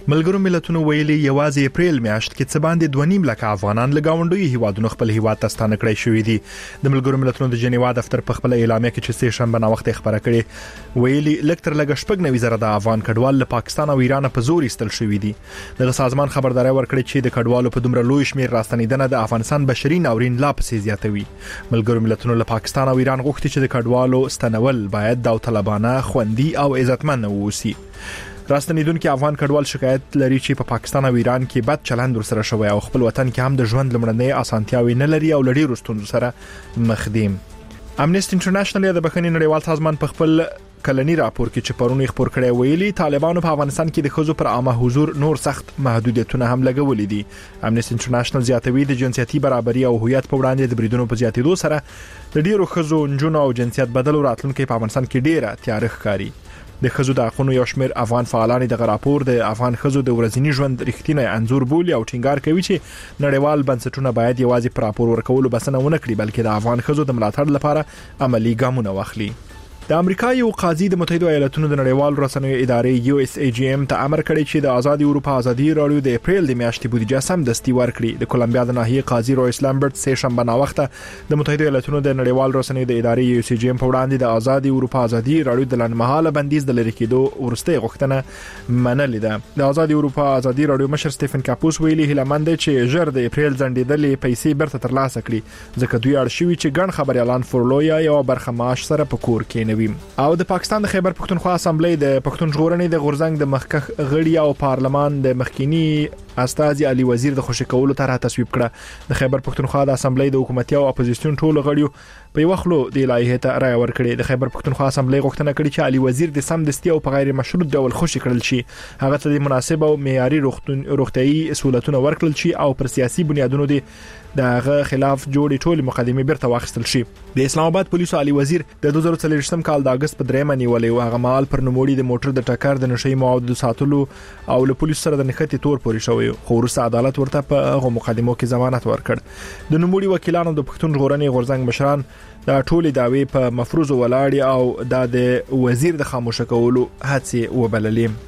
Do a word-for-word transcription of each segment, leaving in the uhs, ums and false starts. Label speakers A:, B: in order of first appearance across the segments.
A: ملګرو ملتونو ویلي یوازې اپریل میاشت کې څه باندې دوه نیم لک افغانان له گاونډي هیوادونو خپل هیواد ته ستانه کړی شوی دي. د ملګرو ملتونو د جنیوا دفتر په خپل اعلامیه کې چې سه شنبه نوخت خبره کړې ویلي لکتر لګ شپږ نوي زره د افغان کډوال له پاکستان او ایران په زور ایستل شوی دي. د سازمان خبرداري ورکړي چې د کډوالو په دومره لوی شمیر راستنیدنه د افغانستان بشري ناورین لا پسې زیاتوي. ملګرو ملتونو له پاکستان او ایران غوښتي چې د کډوالو ستنول باید داوطلبانه خوندي او عزتمن ووسی. راستنیدونکو افغان کډوال شکایت لري چې په پاکستان او ایران کې بد چلند ورسره شوی او خپل وطن کې هم د ژوند لمړنۍ اسانتیاوي نه لري او لړۍ رستون سره مخ دي. امنیسټي انټرنیشنل د بخښنې نړیوال سازمان په خپل کلنی راپور کې چې پرونی خبر کړی ویلي طالبانو په افغانستان کې د خزو پر عامه حضور نور سخت محدودیتونه هم لګولې دي. امنیسټي انټرنیشنل زیاتوي د جنسیتي برابرۍ او هویت په وړاندې د بریدونو په زیاتېدو سره د ډیرو خزو نجونو او جنسیت بدلو راتلونکو په افغانستان کې ډیره تاریخ کاری. د خزو د حقوقو یو شمېر افغان فعالان د راپور د افغان خزو د ورځنی ژوند رښتینی انځور بولي او ټینګار کوي چې نړیوال بنسټونه باید یوازې پر راپور ورکولو بسنه ونه کړي بلکې د افغان خزو د ملاتړ لپاره عملی ګامونه واخلي. د امریکا یو قاضي د متحده ایالاتونو د نړیوال رسنیو ادارې یو اس ای جی ام ته امر کړی چې د آزاد اروپا ازادي رادیو د اپریل د میاشتې بودیجه سم دستي ورکړي. د کولمبیا د ناحیې قاضي رویس لامبرت سه شنبه ناوخته د متحده ایالاتونو د نړیوال رسنیو د ادارې یو اس ای جی ام په وړاندې د آزاد اروپا ازادي رادیو د لنډمهاله بندیز د لری کېدو ورسته غوښتنه منلې ده. د آزاد اروپا ازادي رادیو مشر سټيفن کاپوس ویلي هیلمند چې ژر د اپریل ځنډېدلې پیسې برته ترلاسه کړي ځکه دوی اړ شوي چې ګڼ خبريالان فورلویا یو برخه معاش سره په کور کې نوي. او د پاکستان د خیبر پښتونخوا اسمبلی د پښتون ژغورنې د غورزنګ د مخکخ غړي او پارلمان د مخکینی استاذ علي وزیر د خوشی کولو طرح تصویب کړه. د خیبر پښتونخوا د اسمبلی د حکومتي او اپوزیسیون ټولو غړیو په یو خلو د لایحه ته رائے ورکړي. د خیبر پښتونخوا اسمبلی غوښتنه کړې چې علي وزیر د سم دستي او په غیر مشروط ډول خوشی کړل شي هغه ته د مناسب او معیاري روغتيایي سہولتونه ورکړل شي او پر سیاسي بنیادونو د دغه خلاف جوړې ټولې مقدمې بیرته واخیستل شي. د اسلام آباد پولیسو علي وزیر د دوه زره څلوېښتم کال د اگست په درېمه نیولې او هغه مال پر نوموړي د موټر د ټکر د نشي موادو ساتلو او له پولیسو سره د نښتې تور پورې شوی خو وروسته عدالت ورته په هغه مقدمو کې ضمانت ورکړ. د نوموړي وکیلانو د پښتون ژغورنې غورزنګ مشران دا ټولې داوی په مفروض ولاړ او د وزیر د خاموشه کولو هڅې وبللې.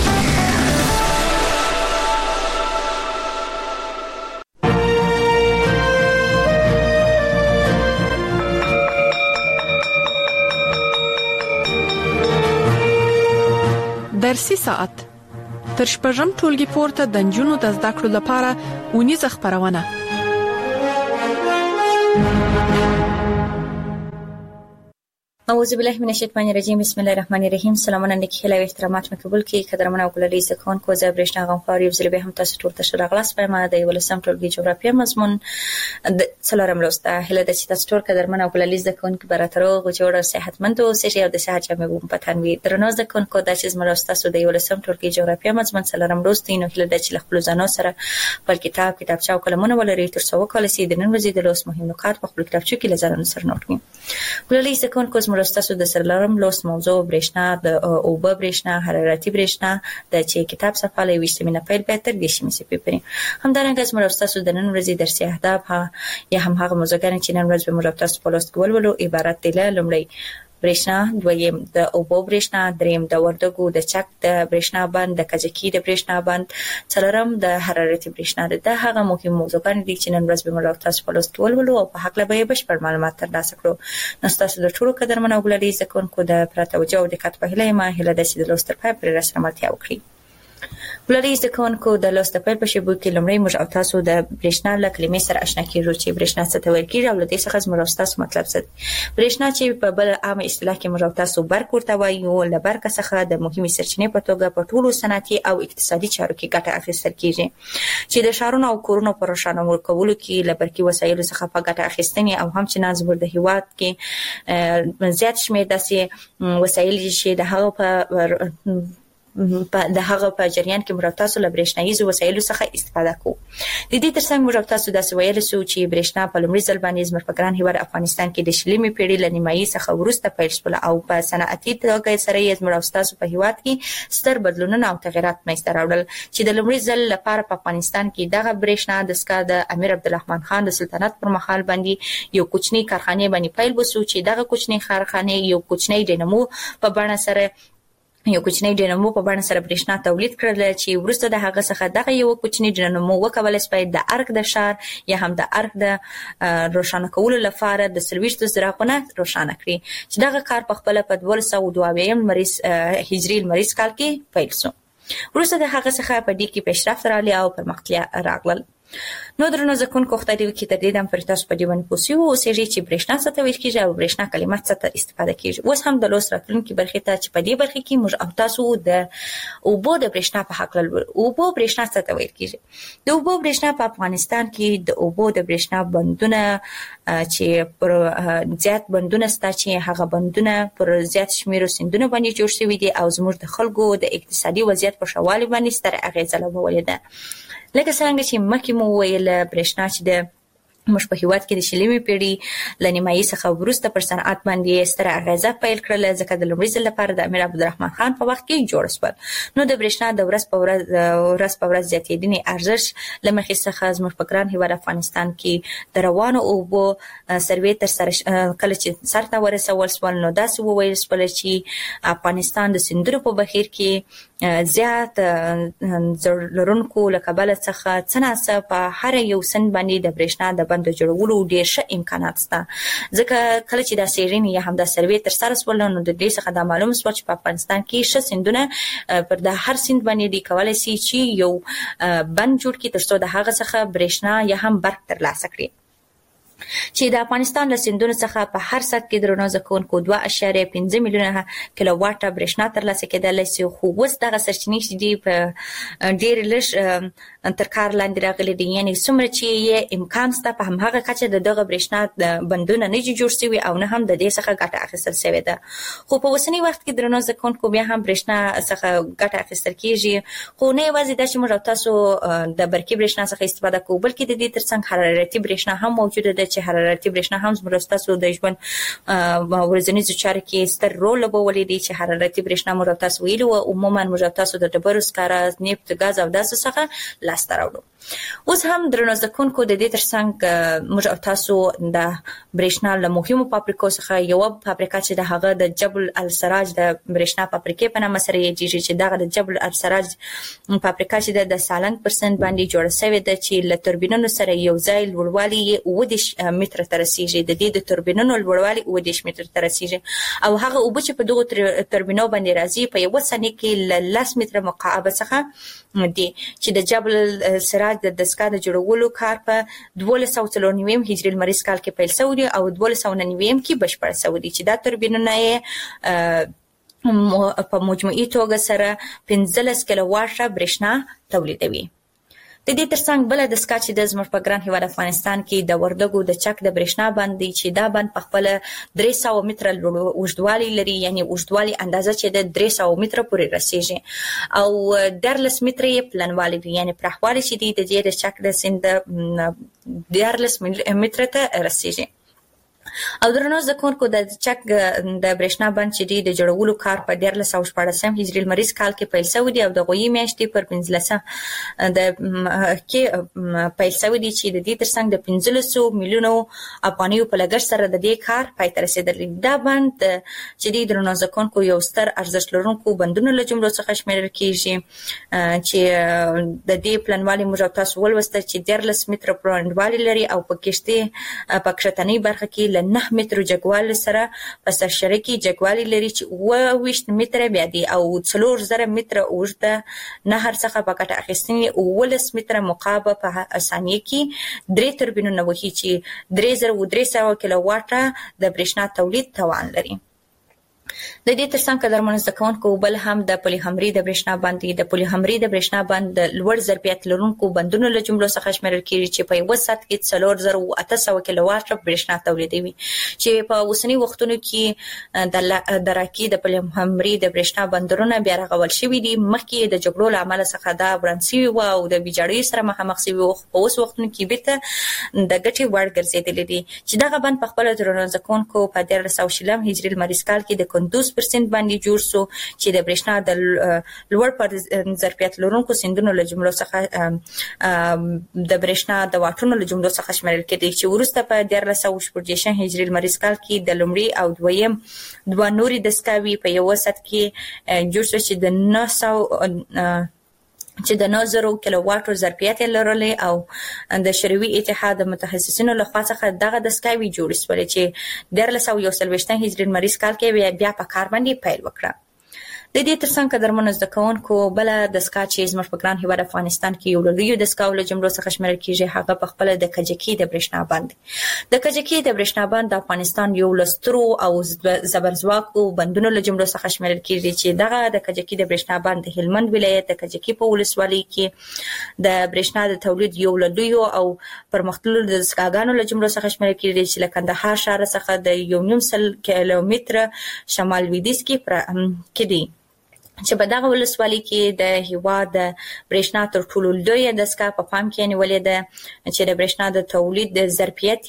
B: درسي ساعت تر شپږم ټولګي پورته د نجونو د زده کړو لپاره ونیزه خبرونه.
C: اعوذ بالله من الشیطان الرجیم بسم الله الرحمن الرحیم. سلامونه نیک هیله او احترامات مې قبول کړئ. قدرمن او ګلالي زکون کو زه برېښنا غمخوار یو ځل به هم تاسو ټول ته شراغلاس په ما د ولسم ټولګي جغرافیه مضمون د څلورم لوسته هله د چې تاسو ټول قدرمن او ګلالي زکون کې براترو غوړ صحتمند او سړي او د صحت جامع وو په تنوي درنو زکون کو د چې زموږ تاسو د ولسم ټولګي جغرافیه مضمون څلورم لوستي نو هله د چې خپل ځانو سره خپل کتاب کتابچه او قلمونه ولري تر څو کال سي د نن ورځې د لوس مهم نکات په خپل کتابچه کې لزرن سره نوٹ کړئ. ګلالي زکون کو زموږ تاسو د سره لوس موضوع برېښنا د اوبه برېښنا حرارتي برېښنا د چې کتاب صفحه له ویشت مینه پیل به تر دېرش مې سپې پرې همدارنګه زموږ تاسو د نن ورځې درسي اهداف یا هم هغه موضوعګان چې نن ورځ به موږ تاسو په لوست کول ولو عبارت دي له لومړی برېښنا، دویم د اوبو برېښنا، دریم د وردګو د چک د برېښنا بند، د کجکي د برېښنا بند، څلورم د حرارتي برېښنا. د هغه مهم موضوعګان دي چې نن ورځ به موږ تاسو په لوست کول ولو او په حق له به بشپړ معلومات ترلاسه کړو. نو تاسو د ټولو قدرمن او ګلالي زکونکو د پرتوجه او دقت په هیله ما هیله د چې د لوست په پرې رسره ملتیا وکړي. ګلالي زکونکو د لوست په په شیبو کې لمړی موږ او تاسو د برېښنا له کلمې سره آشنا کیږو چې برېښنا څه ته ویل کیږي او له دې څخه موږ او تاسو مطلب څه دی. برېښنا چې په بل عامه اصطلاح کې موږ او تاسو برق ورته وایو له برق څخه د مهمې سرچینې په توګه په ټولو صنعتي او اقتصادي چارو کې ګټه اخیستل کیږي چې د شهرونو او کورونو په روښانه کولو کې له برقي وسایلو څخه په ګټه اخیستنې او هم چې نازور د هیواد کې زیات شمېر داسې وسایل چې د هغه په په د هغه په جریان کې موږ تاسو له برېښنايي وسایلو څخه استفاده کوو. د دې ترڅنګ موږ تاسو د وسایل سو چې برېښنا په لومړي ځل باندې زموږ په ګران هیواد افغانستان کې د شلمې پیړۍ ل نیمایي څخه وروسته پیل شول او په صنعتي توګه سره یې موږ تاسو په هیواد کې ستر بدلونونه او تغیرات منځته راوړل چې د لومړي ځل لپاره په افغانستان کې دغه برېښنا د سکا د امیر عبدالرحمن خان د سلطنت پر مهال باندې یو کوچنی کارخانه باندې پیل وسو چې دغه کوچنی کارخانه یو کوچنی ډینمو په بڼه سره یو کوچنی ډینامو په بڼه سره برېښنا تولید کړل چې وروسته د هغه څخه دغه یو کوچنی ډینامو وکولای شي د ارګ د شار یا هم د ارګ د روښانه کولو لپاره د سلويشت څراغونه روښانه کړي چې دغه کار په خپل په دوه سوه دوه اویا مریض هجری مریض کال کې پیل شو. وروسته د هغه څخه په دې کې پیشرفت راغلی او پرمختیا راغله. نو درنو ځکونکو خدای دې وکړي تر دې دم پر تاسو په دې باندې پوښیو او سېږي چې برېښنا څه ته ویل کېږي او برېښنا کلمه څه ته استفاده کېږي. اوس هم د لوس راتلونکي برخې ته چې په دې برخې کې موږ او تاسو د اوبو د برېښنا په حق لولو. اوبو برېښنا څه ته ویل کېږي؟ د اوبو برېښنا په افغانستان کې د اوبو د برېښنا بندونه چې پر زیات بندونه ستا چې هغه بندونه پر زیات شمیرو سیندونو باندې جوړ شوي دي او زموږ د خلکو د اقتصادي وضعیت په ښه والي باندې ستره اغېزه لرلې ده. لکه څنګه چې مخکې مو ویل برېښنا چې د موږ په هیواد کې د شلمې پیړۍ ل نیمایي څخه وروسته پر صنعت باندې ستره اغېزه پیل کړل ځکه د لومړي ځل لپاره د امیر عبدالرحمن خان په وخت کې جوړ شول. نو د برېښنا د ورځ په ورځ ورځ په ورځ زیاتېدنې ارزښت له مخې څخه زموږ په ګران هیواد افغانستان کې د روانو اوبو سروې تر سره کله چې سر ته ورسول شول نو داسې وویل شول چې افغانستان د سیندونو په بهیر کې زیات لرونکو له کبله څخه څه ناڅه په هر یو سند باندې د برېښنا د بند جوړولو ډېر ښه امکانات شته. ځکه کله چې دا څېړنې یا هم دا سروې ترسره شول نو د دې څخه دا معلوم شول چې په افغانستان کې ښه سیندونه پر د هر سیند باندې دی کولی شي چې یو بند جوړ کړي تر څو د هغه څخه برېښنا یا هم برق ترلاسه کړي. چې د افغانستان له سیندونو څخه په هر سات کې درنو ځکونکو دوه اعشاریه پنځه میلیونه کیلو واټه برېښنا ترلاسه کېدلی شي خو اوس دغه سرچینې چې دي په ډېر لږ تر کار لاندې راغلي دي یعنې څومره چې یې امکان شته په همهغه کچه د دغه برېښنا بندونه نه دي جوړ شوي او نه هم د دې څخه ګټه اخیستل شوې ده. خو په اوسني وخت کې درنو ځکونکو بیا هم برېښنا څخه ګټه اخیستل کېږي خو نه یوازې دا چې موږ او تاسو د برقي برېښنا څخه استفاده کوو بلکې د دې ترڅنګ حرارتي برېښنا هم موجوده ده چې حرارتي برېښنا هم زموږ ستاسو د ژوند ورځنیزو چارو کې ستر رول لوبولی دی چې حرارتي برېښنا موږ تاسو ویلو او عموما موږ تاسو د ډبرو سکاره نفت غاز او داسې څخه لاسته راوړو. اوس هم درنو ځکونکو د دې ترڅنګ موږ تاسو د برېښنا له مهمو فابریکو څخه یو فابریکه چې د هغه د جبل السراج د برېښنا فابریکې په نامه سره یادېږي چې دغه د جبل السراج فابریکه چې د سالنګ پر سند باندې جوړه شوې ده چې له توربینونو سره یو ځای لوړوالی یې اووه دېرش متره ته رسیږي. د دې د توربینونو لوړوالی اووه دېرش متره ته رسیږي او هغه اوبه چې په دغو توربینو باندې راځي په یوه ثانیه کې له لس متره مکعبه څخه دي چې د جبل السراج د دستګاه د جوړولو کار په دولس سوه څلور نویم هجري لمریز کال کې پیل شوی دی او دولس سوه نهه نویم کې بشپړ شوی دی چې دا توربینونه یې په مجموعي توګه سره پنځلس کیلو واټه برېښنا تولیدوي. د دې ترڅنګ بل د سکا چې د زموږ په ګران هیواد افغانستان کې د وردګو د چک د برېښنا بند دی چې دا بند په خپل درې سوه متره اوږدوالی لري یعنی اوږدوالی اندازه چې د درې سوه متره پورې رسیږي او دیارلس متره یې پلنوالی وي یعنی پراخوالی چې دی د دې د چک د سیند دیارلس متره ته رسیږي. او درنو ځکونکو د چک د برېښنا بند چې دی د جوړولو کار په دیارلس سوه شپاړسم هجري لمریز کال کې پیل شوی دی او د غویي میاشتې پر پنځلسم د کې پیل شوی دی چې د دې ترڅنګ د پنځلسو میلیونو افغانیو په لګښت سره د دې کار پای ته رسېدلی. دا بند چې دی درنو ځکونکو یو ستر ارزښت لرونکو بندونو له جملو څخه شمیرل کېږي چې د دې پلنوالي موږ تاسو ولوسته چې دیارلس متره پلنوالي لري او په کښتۍ په کښتنۍ برخه کې له نه مترو جګوالي سره په سرشره کې جګوالي لري چې اووه ویشت متره بیا دی او څلور زره متره اوږده نهر څخه په ګټه اخیستنې اوولس متره مکعبه په ثانیه کې درې توربینونه وهي چې درې زره و درې سوه کیلو واټه د برېښنا تولید توان لري. د دې ترڅنګ قدرمنو زده کوونکو بل هم د پولي همري د برېښنا بند دی. د پولي همري د برېښنا بند د لوړ ظرفیت لرونکو بندونو له جملو څخه شمیرل کېږي چې په یوه ساعت کې څلور زره و اته سوه کیلو واټه برېښنا تولیدوي چې په اوسني وختونو کې د راکي د پولي همري د برېښنا بندرونه بیا رغول شوي دي. مخکې د جګړو له امله څخه دا وران شوي وو او د ویجاړۍ سره مخامخ شوي وو په اوس وختونو کې بیرته د ګټې وړ ګرځېدلي دي چې دغه بند په خپله درنو زده کوونکو په دیارلس سوه شلم هجري لمریز کال کې د پنځوس درجه باندې جوړ سو چې د برېښنا د لوړ پر ظرفیت لرونکو سیندونو له جملو څخه د برېښنا د واټونو له جملو څخه شمیرل کېدی چې ورسته په دیارلس سوه شپږ هجري لمریز کال کې د لومړي او دویم دوه نوري دستګاوې په یو سات کې جوړ شو چې د نه سوه چې د نه زره کیلو واټو ظرفیت لرلې او د شوروي اتحاد متخصصینو لخوا څخه دغه دستګاوې جوړ شولې چې دیارلس سوه یو څلوېښت هجري لمریز کال کې بیا په کار باندې پیل وکړه. د دې ترڅنګ قدرمنو زده کوونکو بل دستګاه چې زموږ په ګران هیواد افغانستان کې یو لوی دستګاه له جملو څخه شمیرل کیږي هغه په خپل د کجکي د برېښنا باند د کجکي د برېښنا باند د افغانستان یو لسترو او زبرځواکو بندونو له جملو څخه شمیرل کیږي چې دغه د کجکي د برېښنا باند د هلمند ولایت د کجکي په ولسوالۍ کې د برېښنا د تولید یو لوی او پرمختللو د دستګاهونو له جملو څخه شمیرل کیږي چې له کندهار ښار څخه د یو نیم سل کیلومتره شمال لویدیځ کې کې دی چې په دغه ولسوالۍ کې د هیواد د برېښنا تر ټولو لوی دستګاه په پام کې نیولې ده چې د برېښنا د تولید د ظرفیت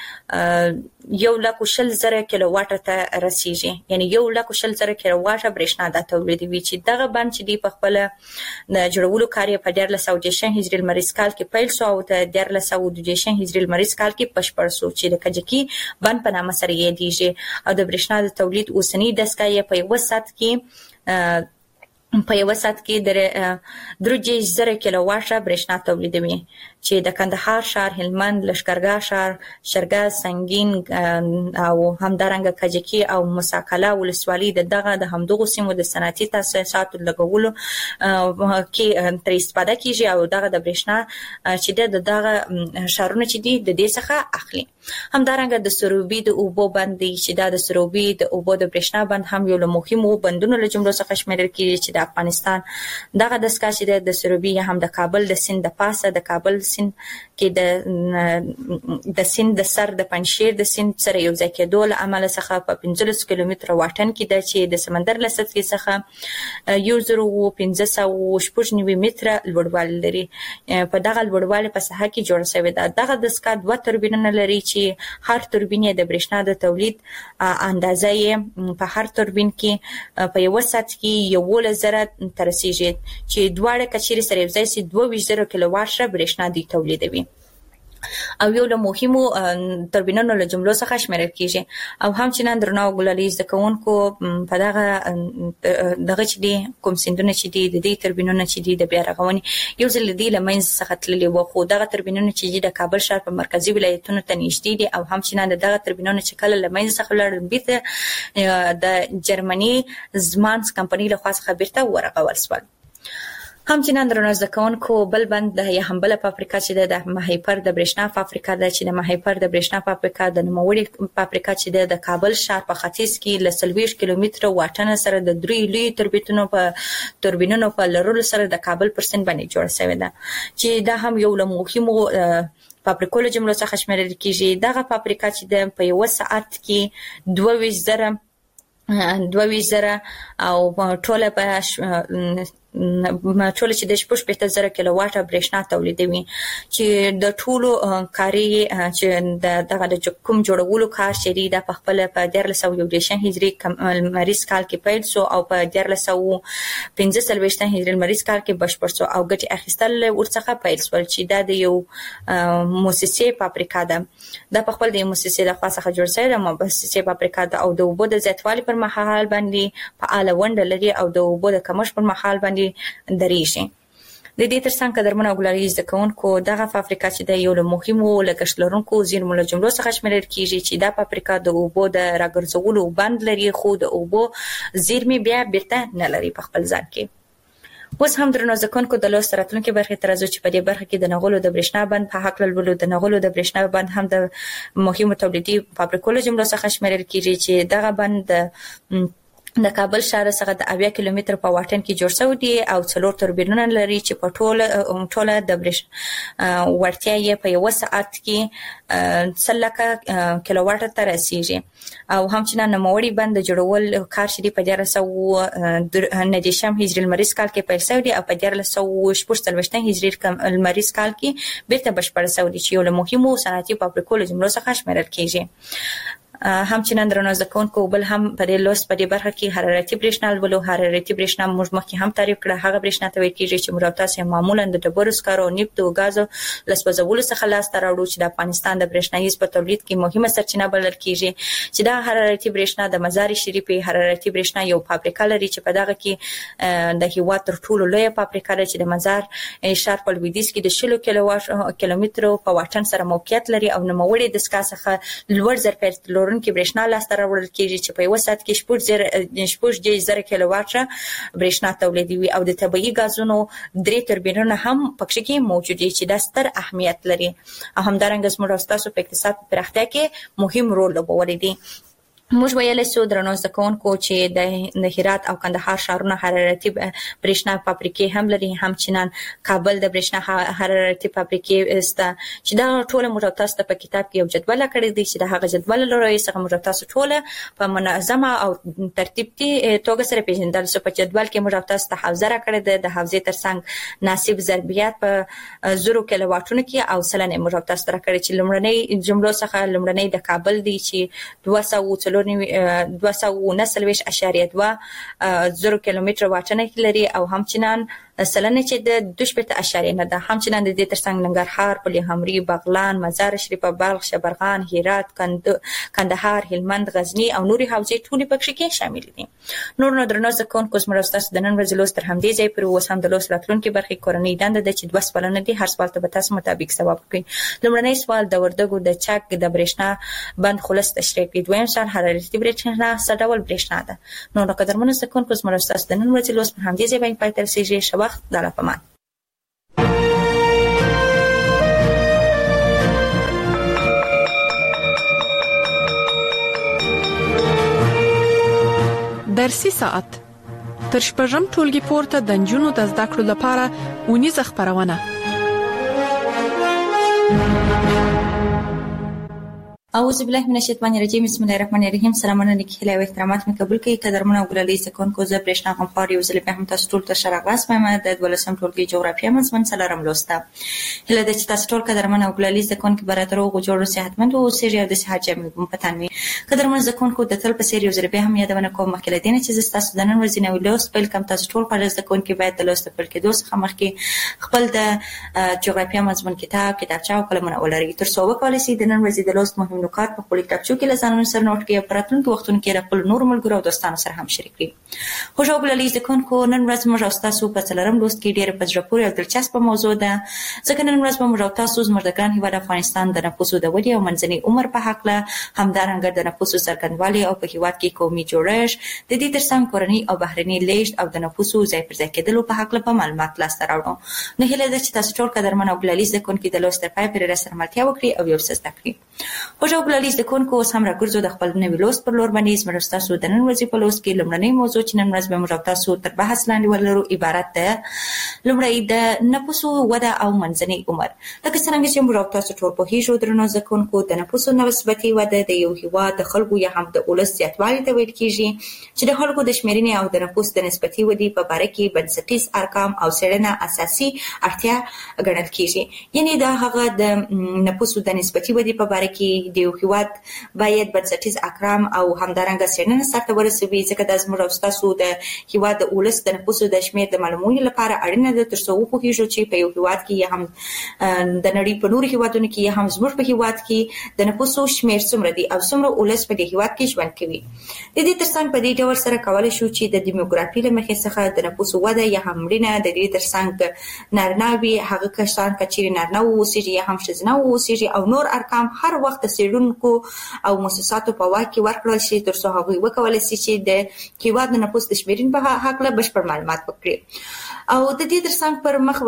C: یې یو لک شل زره کیلو واټ ته رسیږي، یعنی یو لک شل زره کیلو واټ برېښنا د تولیدوي چې دغه باند چې دی په خپل د جوړولو کار یې په دیارلس سوه دېرش هجري لمریز کال کې پیل شو او د دیارلس سوه دوه دېرش هجري لمریز کال کې بشپړ شو چې د کجکي باند په نامه سره یادېږي او د برېښنا د تولید اوسنی دستګاه یې په یو ساعت کې په یو ساعت کې د درې زره کیلو واټ برېښنا تولیدوي چې د کندهار ښار، هلمند، لښکرګاه ښار، شرګه، سنگین او همدارنګه کجکي او مساکلا ولسوالۍ د دغه د همدغو سیمو د صنعتي تاسیساتو لګولو کې تر استفاده کیږي او دغه د برېښنا چې د دغه ښارونه چې دي د دې څخه اخلي. همدارنګه د سروبي د اوبو بند دی چې دا د سروبي د اوبو د برېښنا بند هم یو له مهمو بندونو له جملو څخه شمیرل کیږي چې د افغانستان دغه دستګاه چې د سروبي هم د کابل د سیند د پاسه د کابل سیند کې د د سیند د سر د پنجشیر د سیند سره یو ځای کېدو له امله څخه په پنځلس کیلومتره واټن کې ده چې د سمندر له سطحې څخه یو زر او پنځه سوه شپږ نوي متره لوړوالی لري. په دغه لوړوالي په ساحه کې جوړ شوی ده. دغه دستګاه دوه توربینونه لري چې هر توربین د برېښنا د تولید اندازه یې په هر توربین کې په یو ساعت کې یولس زره ته رسیږي چې دواړه کچېرې سره یو ځای سي دوه ویشت زره کیلو واټ برېښنا دی تولیدوي او یو له مهمو توربینونو له جملو څخه شمیرل کیږي او همچنان درنو ګلالي زده کوونکو په دغه دغه چې دي کوم سیندونه چې دي د دې توربینونو چې دي د بیا رغونې یو ځل دی له منځ څخه تللي وو خو دغه توربینونه چې دي د کابل ښار په مرکزی ولایتونو ته نږدې دي او همچنان دغه توربینونه چې کله له منځ څخه لاړل بیرته د جرمني زمانس کمپنۍ له خوا څخه بیرته ورغول شول. همچنان درنو زده کوونکو بل بند د هم بل فابریکه چې د مهیپر د برېښنا فابریکه ده چې د مهیپر د برېښنا فابریکه د نوموړي فابریکه چې د کابل ښار په ختیځ کې له څلوېښت کیلومتره واټن سره د درې لوی توربینونو په توربینونو په لرلو سره د کابل پر سیند باندې جوړ شوی ده چې دا هم یو له مهمو فابریکو له جملو څخه شمیرل کیږي. دغه فابریکه چې د په یو ساعت کې دوه ویشت زره دوه ویشت زره او ټوله په ټول چې د شپږ پېته زره کیلو واټ برېښنا تولیدوي چې د ټولو کاري چې دغه د کوم جوړولو کار چې دی د خپل په دیارلس سوه یو دېرش هجري لمریز کال کې پیل شو او په دیارلس سوه پنځه څلوېښت هجري لمریز کال کې بشپړ شو او ګټې اخیستل ورڅخه پیل شول چې دا د یو مؤسسې فابریکه ده. دا په خپل د مؤسسې د خوا څخه جوړ شوی د مؤسسې فابریکه ده او د اوبو د زیاتوالي پر مهال باندې فعاله ونډه لري او د اوبو د کمښت پر مهال باندې درېږي. د دې ترڅنګ قدرمنو ګلالي زده کوونکو دغه فابریکه چې د یو له مهمو لګښت لرونکو زیرمو له جملو څخه شمیرل کیږي چې دا فابریکه د اوبو د راګرځولو بند لري خو د اوبو زیرمې بیا بیرته نه لري په خپل ځان کې. اوس هم درنو زده کوونکو د لوست راتلونکي برخې ته راځو چې په دې برخه کې د نغلو د برېښنا بند په هکله لولو. د نغلو د برېښنا بند هم د مهمو تولیدي فابریکو له جملو څخه شمیرل کیږي چې دغه بند د د کابل ښار څخه د اویا کیلومتره په واټن کې جوړ شوی دی او څلور توربینونه لري چې په ټوله ټوله د برېښنا وړتیا یې په یو ساعت کې سل لکه کیلو واټ ته رسیږي او همچنان نوموړي بند د جوړول کار چې دی په دیارلس سوه نهه دېرشم هجري لمریز کال کې پیل شوی دی او په دیارلس سوه شپږ څلوېښتم هجري لمریز کال کې بیرته بشپړ شوی دی چې یو له مهمو صنعتي فابریکو له جملو څخه شمیرل کیږي. همچنان درنو ځکونکو بل هم په دې لوست په دې برخه کې حرارتي برېښنا ولو حرارتي برېښنا موږ مخکې هم تعریف کړه. هغه برېښنا ته ویل کېږي چې موږ او تاسو معمولا د ډبرو سکرو نفت او غازو لسوځولو څخه لاسته راوړو چې د افغانستان د برېښنایي په تولید کې مهمه سرچینه بلل کېږي چې دا حرارتي برېښنا د مزار شریف حرارتي برېښنا یو فابریکه لري چې په دغه کې د هیواد تر ټولو لویه فابریکه ده چې د مزار ښار په لویدیځ کې د شلو کیلوواټ کیلومترو په واټن سره موقعیت لري او نوموړي د سکا څخه لوړ ظرفیت لرونکي برېښنا لاسته راوړل کېږي چې په یو ساعت کې شپږ زره شپږ زره کیلوواټ برېښنا تولیدوي او د طبيعي غازونو درې توربینونه هم پکې کې موجود دي چې د ستر اهمیت لري او همدارنګه زموږ تاسو په اقتصاد پراختیا کې مهم رول لوبولی دي. موږ ویل سو درنو ځکونکو چې د هرات او کندهار ښارونه حرارتي برېښنا فابریکې هم لري، همچنان کابل د برېښنا حرارتي فابریکې سته چې دا ټول موږ تاسو ته په کتاب کې یو جدول کړی دی چې د هغه جدول لري څنګه موږ تاسو ټول په منظمه او ترتیبي توګه سره پیژندل سو. په جدول کې موږ تاسو ته حوزه را کړی دی، د حوزې ترڅنګ ناسب ضربیات په زرو کیلو واټونو کې او سلنه موږ تاسو ته را کړی چې لمړنۍ جملو څخه لمړنۍ د کابل دی چې دوه سوه دوه سوه نهه اشاریه دوه زرو کیلومتر واټن لري او همچنان سلنه چې د دوه شپږ اشاریه نه ده. همچنان د دې ترڅنګ ننګرهار، پلهمري، بغلان، مزار شریف، بلخ، شبرغان، هرات، کندهار، هلمند، غزنی او نوري حوزې ټولې پکې کې شامل دي. نور نو درنو ځکونکو زموږ تاسو د نن ورځې لوست تر همدې ځای پورې اوس هم د لوست راتلونکي برخې کورنۍ دنده ده چې دوه سوالونه دي، هر سوال ته به تاسو مطابق ځواب کړئ. لومړنی سوال د وردګو د چک د برېښنا بند خلاص تشریح کړئ. دویم سوال حرارتي برېښنا څه ډول برېښنا ده. نو نو قدرمنو ځکونکو زموږ تاسو د نن ورځې لوست په همدې ځای باندې پای ته رسیږي. ښه وخت دله پمان.
B: درسي ساعت تر شپږم ټولګي پورته د نجونو د زده کړو لپاره ونیزه خبرونه.
C: اعوذ بالله من الشیطان الرجیم. بسم الله الرحمن الرحیم. سلامونه نیکی او احترامات مې قبول کړئ. قدرمن او ګلالي سکونکو زه برېښنا غمخوار یو ځل به هم تاسو ټول ته شراغلاس مې د دولسم ټولګي جغرافیه مضمون څلورم لوسته. هله د چې تاسو ټول قدرمن او ګلالي سکونکو براتر او جوړ صحتمند او سری او د صحت جامع پتان وي. قدرمن سکونکو د تل په سری یو ځل به هم یادونه کوم مخکې لدین چې تاسو د نن ورځې نو لوست پیل کوم تاسو ټول قدر سکونکو باید د لوست پیل کې دوه څخه مخکې خپل د جغرافیه مضمون کتاب کتابچه او قلمونه ولرئ تر څو وکولای شئ د نن ورځې د لوست مهم نکات په خپل کتابچو کې لزانونو سره نوٹ کړئ. پراتونکو وختونو کې خپل نور ملګرو او دوستانو سره هم شریک کړئ. خوشو ګلالي ځکونکو نن ورځ موږ تاسو په څلورم لوست کې ډېر په ځړپوري او دلچسپه موضوع ده ځکه نن ورځ به موږ تاسو زموږ د ګران هیواد افغانستان د نفوسو د ودې او منځني عمر په حق له همدارنګه د نفوسو څرګندوالي او په هیواد کې قومي جوړښت د دې ترڅنګ کورنۍ او بهرني لیږد او د نفوسو ځای پر ځای کېدلو په حق له په معلومات لاسته راوړو. نو هیله ده چې تاسو ټول قدرمن او ګلالي ځکونکو د لوست تر پای پورې راسره ملتیا وکړي او یو څه زده کړئ. خوشو ګلالي ځکونکو اوس هم راګرځو د خپل نوي لوست پر لور باندې. زموږ تاسو د نن ورځې په لوست کې لومړنۍ موضوع چې نن ورځ به موږ تاسو تر بحث لاندې ولرو عبارت ده لومړی د نفوسو وده او منځني عمر. لکه څنګه چې موږ تاسو ټول په هیڅ درنو ځکونکو د نفوسو نسبتي وده د یو هیواد د خلکو یا هم د ولس زیاتوالی ته ویل کېږي چې د خلکو د شمیرنې او د نفوس د نسبتي ودې په اړه کې بنسټیز ارقام او څېړنه اساسي اړتیا ګڼل کېږي. یعنی دا هغه د نفوسو د نسبتي ودې په اړه کې د یو هیواد باید بنسټیز ارقام او همدارنګه څېړنه سره ورسوي ځکه د زموږ تاسو د هیواد د ولس د نفوسو د شمیر د معلومولو لپاره اړینه ده تر څو وپوهیږو چې په یو هیواد کې یا هم د نړۍ په نورو هیوادونو کې یا هم زموږ په هیواد کې د نفوسو شمیر څومره دی او څومره ولس په دې هیواد کې ژوند کوي. د دې ترڅنګ په دې ډول سره کولای شو چې د دیموګرافي له مخې څخه د نفوسو وده یا هم مړینه د دې ترڅنګ نارینه وي هغه کسان چې نارینه اوسېږي یا هم ښځینه اوسېږي او نور ارقام هر وخت د څېړونکو او مؤسساتو په واک کې ورکړل شي تر څو هغوی وکولای شي چې د هیواد د نفوس د شمیرنې په هکله بشپړ معلومات ورکړي. او د دې ترڅنګ پر مخ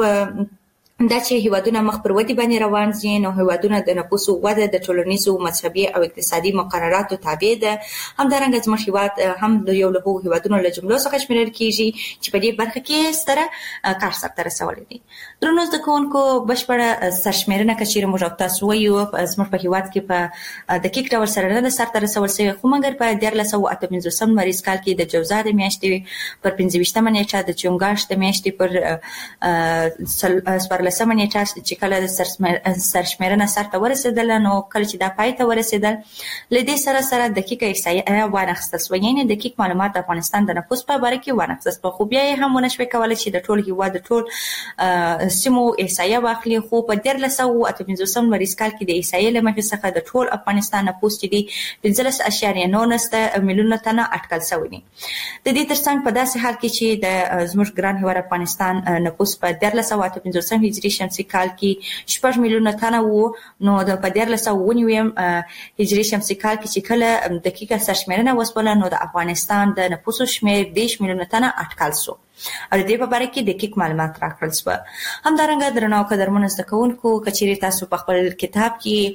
C: دا چې هیوادونه مخ پر ودې باندې روان دي نو هیوادونه د نفوسو وده د ټولنیزو مذهبي او اقتصادي مقرراتو تابع ده. همدارنګه زموږ هیواد هم د یو له هغو هیوادونو له جملو څخه شمیرل کېږي چې په دې برخه کې ستره کار سرته رسولی دی. درنو زده کوونکو بشپړه سرشمېرنه که چېرې موږ او تاسو وایو زموږ په هیواد کې په دقیق ډول سره نه ده سرته رسول سوې خو مګر په دیارلس سوه اته پنځوسم لمریز کال کې د جوزا د میاشتې پر پنځه ویشتمه نیټه د چونګاښ د میاشتې پر لسمه نیټه چې کله د سرشمیرنه سرته ورسېدل نو کله چې دا پای ته ورسېدل لدې سره سره دقیقه احصایه وانخستل شو، یعنی دقیق معلومات د افغانستان د نفوس په اړه کې وانخستل شو. خو بیا هم ونه شوی کولای چې د ټول هیواد د ټول سیمو احصایه واخلي. خو په دیارلس سوه اته پنځوسم لمریز کال کې د احصایې له مخې څخه د ټول افغانستان نفوس چې دی پنځلس اعشاریه نولس میلیونه تنه اټکل شوی دی. د دې ترڅنګ په داسې حال کې چې د زموږ ګران هیواد افغانستان نفوس په دیارلس سوه اته پنځوسم هجري شمسي کال کې شپږ میلیونه تنه وو، نو د په دیارلس سوه اووه نوي هجري شمسي کال کې چې کله دقیقه سرشمیرنه وسوله نو د افغانستان د نفوس شمیر دیش میلیونه تنه اټکل شو او د دې په اړه کې دقیق معلومات راکړل شو. همدارنګه درنو قدرمنو زده کوونکو کچېرې تاسو په خپل کتاب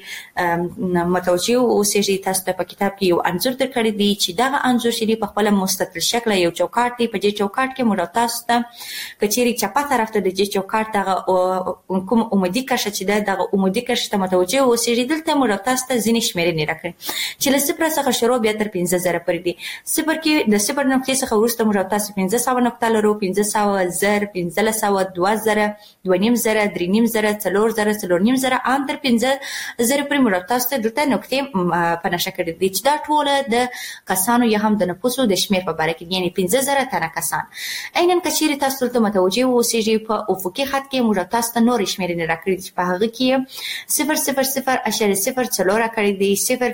C: کې متوجه اوسئ، تاسو ته په کتاب کې یو انځور درکړی دی چې دا انځور چې په خپل مستطیل شکل یو چوکاټ دی. په دې چوکاټ کې موږ تاسو ته کچېرې چپه طرف ته د دې چوکاټ دغه کوم عمودي کرښه چې ده دغه عمودي کرښه ته متوجه اوسئ. دلته موږ تاسو ته ځینې شمیرنې راکړي چې له صفر څخه شروع بیا تر پنځه زره پورې دي. صفر کې د صفر نقطې څخه وروسته موږ تاسو پنځه سوه نقطه لرو، پنځه سوه، زر، پنځلس سوه، دوه زره، دوه نیم زره، درې نیم زره، څلور زره، څلور نیم زره ان تر پنځه زره پورې موږ تاسو ته دلته نقطې په نښه کړي دي چې دا ټول د کسانو یا هم د نفوسو د شمیر په اړه کې، یعنی پنځه زره تنه کسان. عیناً کچېرې تاسو ته متوجه اوسئ په افقي خط کې موږ تاسو ته نور شمیرنې راکړي چې په هغه کې صفر صفر صفر اعشاریه صفر څلور راکړي دي، صفر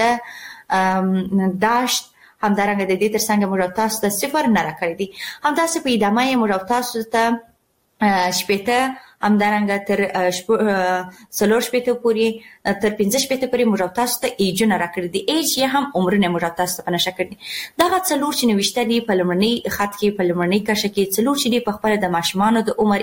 C: پنځه داشت، همدارنګه د دې ترڅنګ موږ تاسو ته صفر نه راکړي دي. همداسې په ادامه یې موږ تاسو ته شپېته، همدارنګه تر څلور شپېته پورې تر پنځه شپېته پورې موږ تاسو ته ایجونه راکړي دي. ایج یا هم عمرونه موږ تاسو ته په نښه کړي دي. دغه څلور چې نوشته دي په لومړني خط کې په لومړني کرښه کې څلور چې دي په خپل د ماشومانو د عمر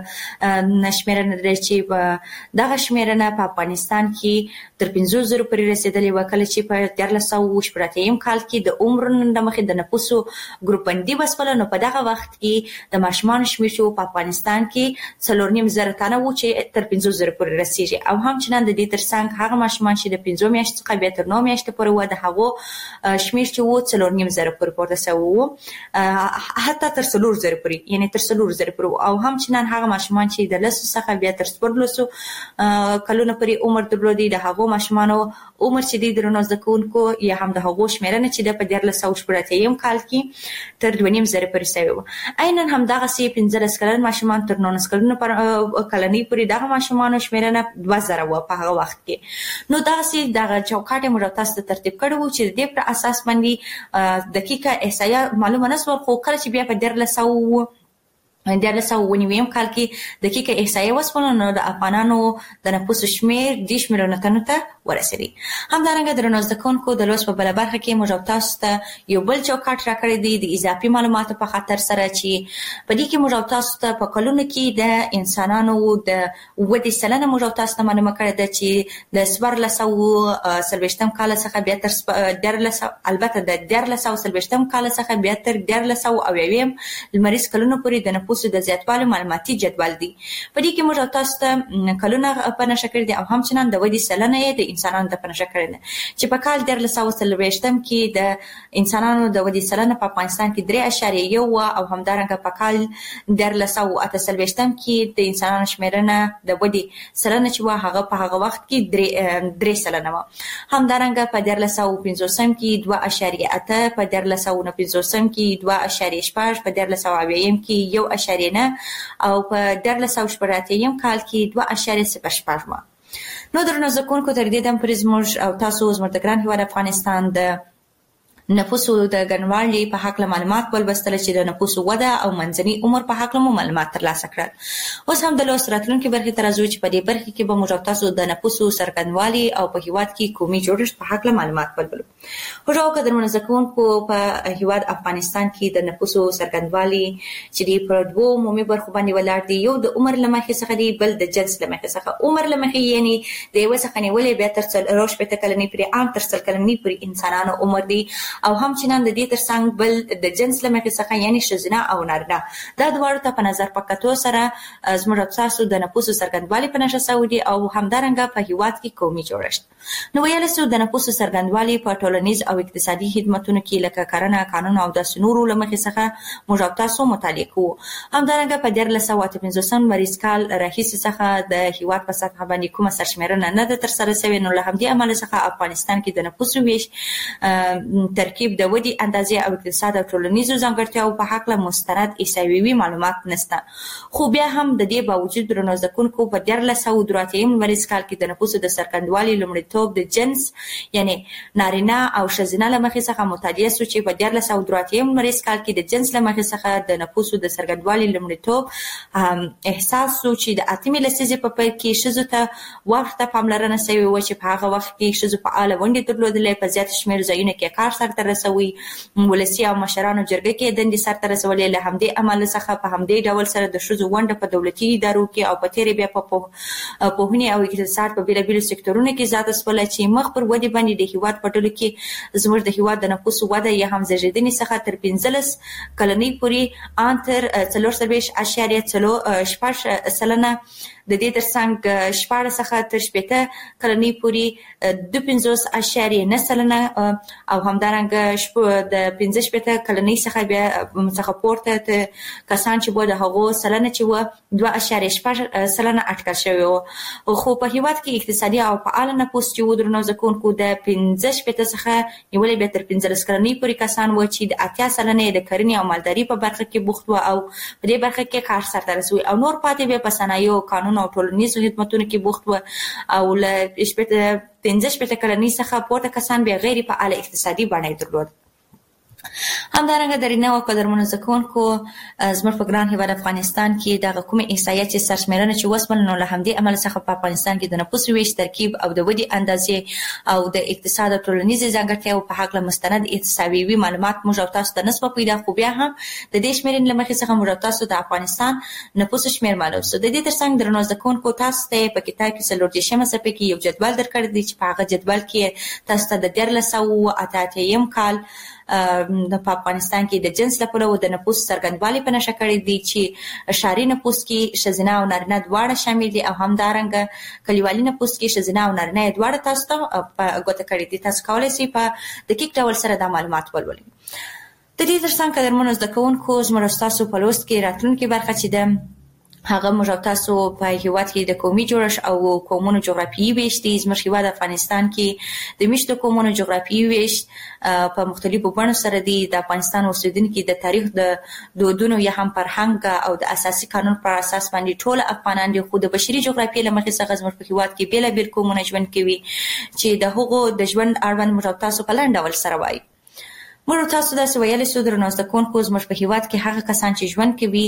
C: شمیرنه لري چې دغه شمیرنه په افغانستان کې تر پنځو زرو پورې رسیدلې وه، کله چې په دیارلس سوه شپږ اتیا کال کې د عمرونو له مخې د نفوسو ګروپ بندي وسوله. نو په دغه وخت کې د ماشومانو شمیر چې په افغانستان کې څلور نیم زره تنه وو چې تر پنځو زرو پورې رسیږي، او همچنان د دې ترڅنګ هغه ماشومان چې د پنځو میاشتو څخه بیا تر نهو میاشتو پورې وو د هغو شمیر چې وو څلور نیم زره پورې پورته شوی وو، حتی تر څلور زره پورې، یعنی تر څلور زره پورې. او همچنان هغه ماشومان چې د لسو څخه بیا تر څوارلسو کلونو پورې عمر درلودي د هغو ماشومانو عمر چې دی درنو زده کوونکو یا هم د هغو شمیرنه چې د په دیارلس سوه شپږ اتیا کال کې تر دوه نیم زره پورې شوی وو. عیناً همدغسې پنځلس کلن ماشومان تر نولس کلونو کلنۍ پورې دغه ماشومانو شمیرنه دوه زره وه په هغه وخت کې. نو دغسې دغه چوکاټ یې موږ تاسو ته ترتیب کړی و چې د دې پر اساس باندې دقیقه احصایه معلومه نه شوه. خو کله چې بیا په دیارلس سوه دیارلس سوه اووه نوي کال کې دقیقه احصایه وسوله نو د افغانانو د نفوسو شمیر دیش میلیونه تنو ته ورسېدی. همدارنګه درنو زده کوونکو د لوست په بله برخه کې موږ تاسو ته یو بل چوکاټ راکړی دی د اضافي معلوماتو په خاطر سره چې په دې کې موږ تاسو ته په کلونو کې د انسانانو د ودې سلنه موږ تاسو ته معلومه کړې ده چې د څوارلس سوه څلوېښتم کال څخه بیا تر دیارلس البته د دیارلس سوه څلوېښتم کال څخه بیا تر دیارلس سوه اویاویم لمریز کلونو پورې د نفوسو د زیاتوالي معلوماتي جدول دی. په دې کې موږ تاسو ته کلونه په نښه کړي دي او همچنان د ودې سلنه یې د انسانانو د په نښه کړې ده چې په کال دیارلس سوه څلوېښتم کې د انسانانو د ودې سلنه په افغانستان کې درې اعشاریه یو وه، او همدارنګه په کال دیارلس سوه اته څلوېښتم کې د انسانانو شمیرنه د ودې سلنه چې وه هغه په هغه وخت کې درې درې سلنه وه. همدارنګه په دیارلس سوه پنځوسم کې دوه اعشاریه اته، په دیارلس سوه نهه پنځوسم کې دوه اعشاریه شپږ، په دیارلس سوه اویایم کې یو اعشاریه نه، او په دیارلس سوه شپږ اتیا کال کې دوه اعشاریه صفر شپږ وه. نو درنو زده کوونکو تر دې دم پورې زموږ او تاسو زموږ د ګران هیواد افغانستان د نفوسو د ګڼوالي په هکله معلومات ولوستل چې د نفوسو وده او منځني عمر په هکله مو معلومات ترلاسه کړل. اوس هم د لوست راتلونکي برخې ته راځو چې په دې برخې کې به موږ تاسو د نفوسو څرګندوالي او په هیواد کې قومي جوړښت په هکله معلومات ولولو. هوژو قدرمنو زده کوونکو په هیواد افغانستان کې د نفوسو څرګندوالي چې دی په دوو عمومي برخو باندې ولاړ دی. یو د عمر له مخې څخه دی، بل د جنس له مخې څخه. عمر له مخې یعنی د یوه څخه نیولې بیا تر څلور شپېته کلنۍ پورې عام تر سل کلنۍ پورې انسانانو عمر دی، او هم چې نن د دې ترڅنګ بل د جنس لمخې څخه یعنی ښځینه او نارینه دا دواړو ته په نظر پکاتو سره زموږ تاسو د نفوسو څرګندوالي په نشه سعودي او همدارنګه په هیواد کې قومي جوړښت. نو ویل سو د نفوسو څرګندوالي په ټولنیز او اقتصادي خدماتونو کې لکه کرنه، قانون او د سنورو لمخې څخه موږ تاسو مطالعه کوو. همدارنګه په دیارلس سوه اته پنځوسم مریض کال راهیسې څخه د هیواد په سطح باندې کومه سرشمېرنه نه ده ترسره شوې، نو له همدې امله څخه افغانستان کې د نفوسو ویش ترکیب د ودی اندازې او اقتصاد او ټولنیزو ځانګړتیاو په حق له مستند احصایوي معلومات نشته. خو بیا هم د دې باوجود درنو ځکونکو په دیارلس سوه درې اتیا مریض کال کې د نفوسو د څرګندوالي لومړیتوب د جنس یعنی نارینه او ښځینه لمخې څخه مطالعه شو چې په دیارلس سوه درې اتیا مریض کال کې د جنس لمخې څخه د نفوسو د څرګندوالي لومړیتوب احساس شو چې د اتمې لسیزې په پیل کې ښځو ته وخت پاملرنه شوې وه چې په هغه وخت کې ښځو فعاله ونډې درلودلې، په زیات شمېر ځایونو کې کار سرته رسوي، ولسي او مشرانو جرګه کې دندې سرته رسولې. له همدې امله څخه په همدې ډول سره د ښځو ونډه په دولتي ادارو کې او په تیرې بیا په پوهنې او اقتصاد په بیلابیلو سکتورونو کې زیاته شوله چې مخ پر ودې باندې د هیواد په ټولو کې زموږ د هیواد د نفوسو وده یا هم زیږېدنې څخه تر پنځلس کلنۍ پورې ان تر څلور څلوېښت اعشاریه شپږ سلنه، د دې ترڅنګ شپاړس څخه تر شپېته کلنۍ پورې دوه پنځوس اعشاریه نه سلنه او همدارنګه د پنځه شپېته کلنۍ څخه بیا څخه پورته کسان چې وو د هغو سلنه چې وه دوه اعشاریه شپږ سلنه اټکل شوی و. خو په هیواد کې اقتصادي او فعال نفوس چې و درنو ځکونکو د پنځه شپېته څخه نیولې بیا تر پنځلس کلنۍ پورې کسان و چې د اتیا سلنه د کرنې او مالداري په برخه کې بوخت و او په دې برخه کې کار سرته رسوي او نور پاتې بیا په صنایعو، قانون او ټولنیزو خدماتونو کې بوخت و او له پنځه شپېته کلنۍ څخه پورته کسان بیا غیر فعال اقتصادي بڼه درلود. همدارنګه درنه او قدرمنو زکونکو زموږ په ګران هیواد افغانستان کې د کومه احصایه چې سرشمېرنه چې وسمل نو له همدې عمل څخه په افغانستان کې د نفوسو ویش ترکیب او د ودی اندازې او د اقتصاد او ټولنیزي ځانګړتیاو په حق له مستند احصایوي معلومات موږ تاسو ته نسبت پیدا خو بیا هم د دې شمېرنې لمخې څخه موږ تاسو د افغانستان نفوسو شمېر معلوم سو. د دې ترڅنګ درنو زکونکو تاسو ته په کتاب کې څلور دیشمه صفحه کې یو جدول درکړی دی چې په هغه جدول کې تاسو ته د دیارلس سوه اته اتیا کال د افغانستان کې د جنس لپاره د نفوس څرګندوالي په نشه کړی دی چې ښاري نفوس کې ښځینه او نارینه دواړه شامل دي او همدارنګه کلیوالي نفوس کې ښځینه او نارینه دواړه تاسو ته په ګوته کړی دي. تاسو کولی شئ په دقیق ډول سره دا معلومات ولولئ. د دې ترڅنګ قدرمنو زده کوونکو زموږ ستاسو په لوست کې راتلونکې برخه چې ده هغه موږ تاسو په هیواد کې د قومي جوړښت او قومونو جغرافیایي ویش دی. زموږ هیواد افغانستان کې د میشتو قومونو جغرافیایي ویش په مختلفو بڼو سره دی. د افغانستان اوسیدونکي د تاریخ د دودونو یا هم فرهنګ او د اساسي قانون پر اساس باندې ټول افغانان دي، خو د بشري جغرافیې له مخې څخه زموږ په هیواد کې بیلابیل قومونه ژوند کوي چې د هغو د ژوند اړوند موږ تاسو په لنډ ډول سره وایو. موږ تاسو داسې ویلی سو درنو زده کوونکو زموږ په هیواد کې هغه کسان چې ژوند کوي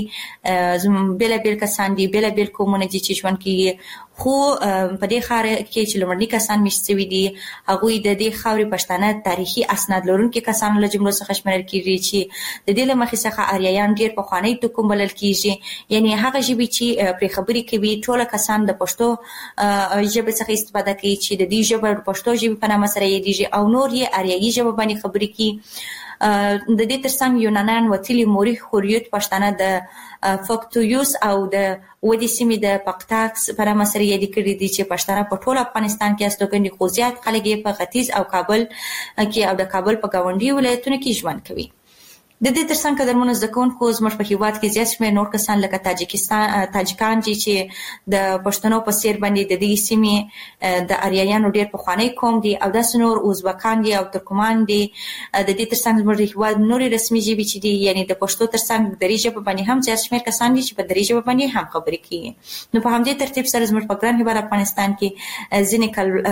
C: بیلابیل کسان دي، بیلابیل قومونه دي چې ژوند کوي، خو په دې ښار کې چې لومړني کسان میشت شوي دي هغوی د دې خاورې پښتانه تاریخي اسناد لرونکي کسانو له جملو څخه شمیرل کېږي چې د دې له مخې څخه آریایان ډېر پخوانی توکم بلل کېږي، یعنې هغه ژبې چې پرې خبرې کوي ټوله کسان د پښتو ژبې څخه استفاده کوي چې د دې ژبه د پښتو ژبې په نامه سره یادېږي او نور یې آریایي ژبه باندې خبرې کوي. د دې ترڅنګ یونانیان وتلي موري خوریوت پښتانه د فکتویوس او د ودې سیمې د پاکتاکس په نامه سره یادې کړي دي چې پښتانه په ټول افغانستان کې استوګنې خو زیات خلک یې په ختیځ او کابل کې او د کابل په ګاونډي ولایتونو کې ژوند کوي. د دې ترڅنګ قدرمنو زده کوونکو زموږ په هیواد کې زیات شمېر نور کسان لکه تاجکستان تاجکان دي چې د پښتنو په څېر باندې د دې سیمې د آریایانو ډېر پخوانی قوم دي او داسې نور ازبکان دي او ترکمان دي. د دې ترڅنګ زموږ د هیواد نورې رسمي ژبې چې دي یعنې د پښتو ترڅنګ دري ژبه باندې هم زیات شمېر کسان دي چې په دري ژبه باندې هم خبرې کوي. نو په همدې ترتیب سره زموږ په ګران هیواد افغانستان کې ځینې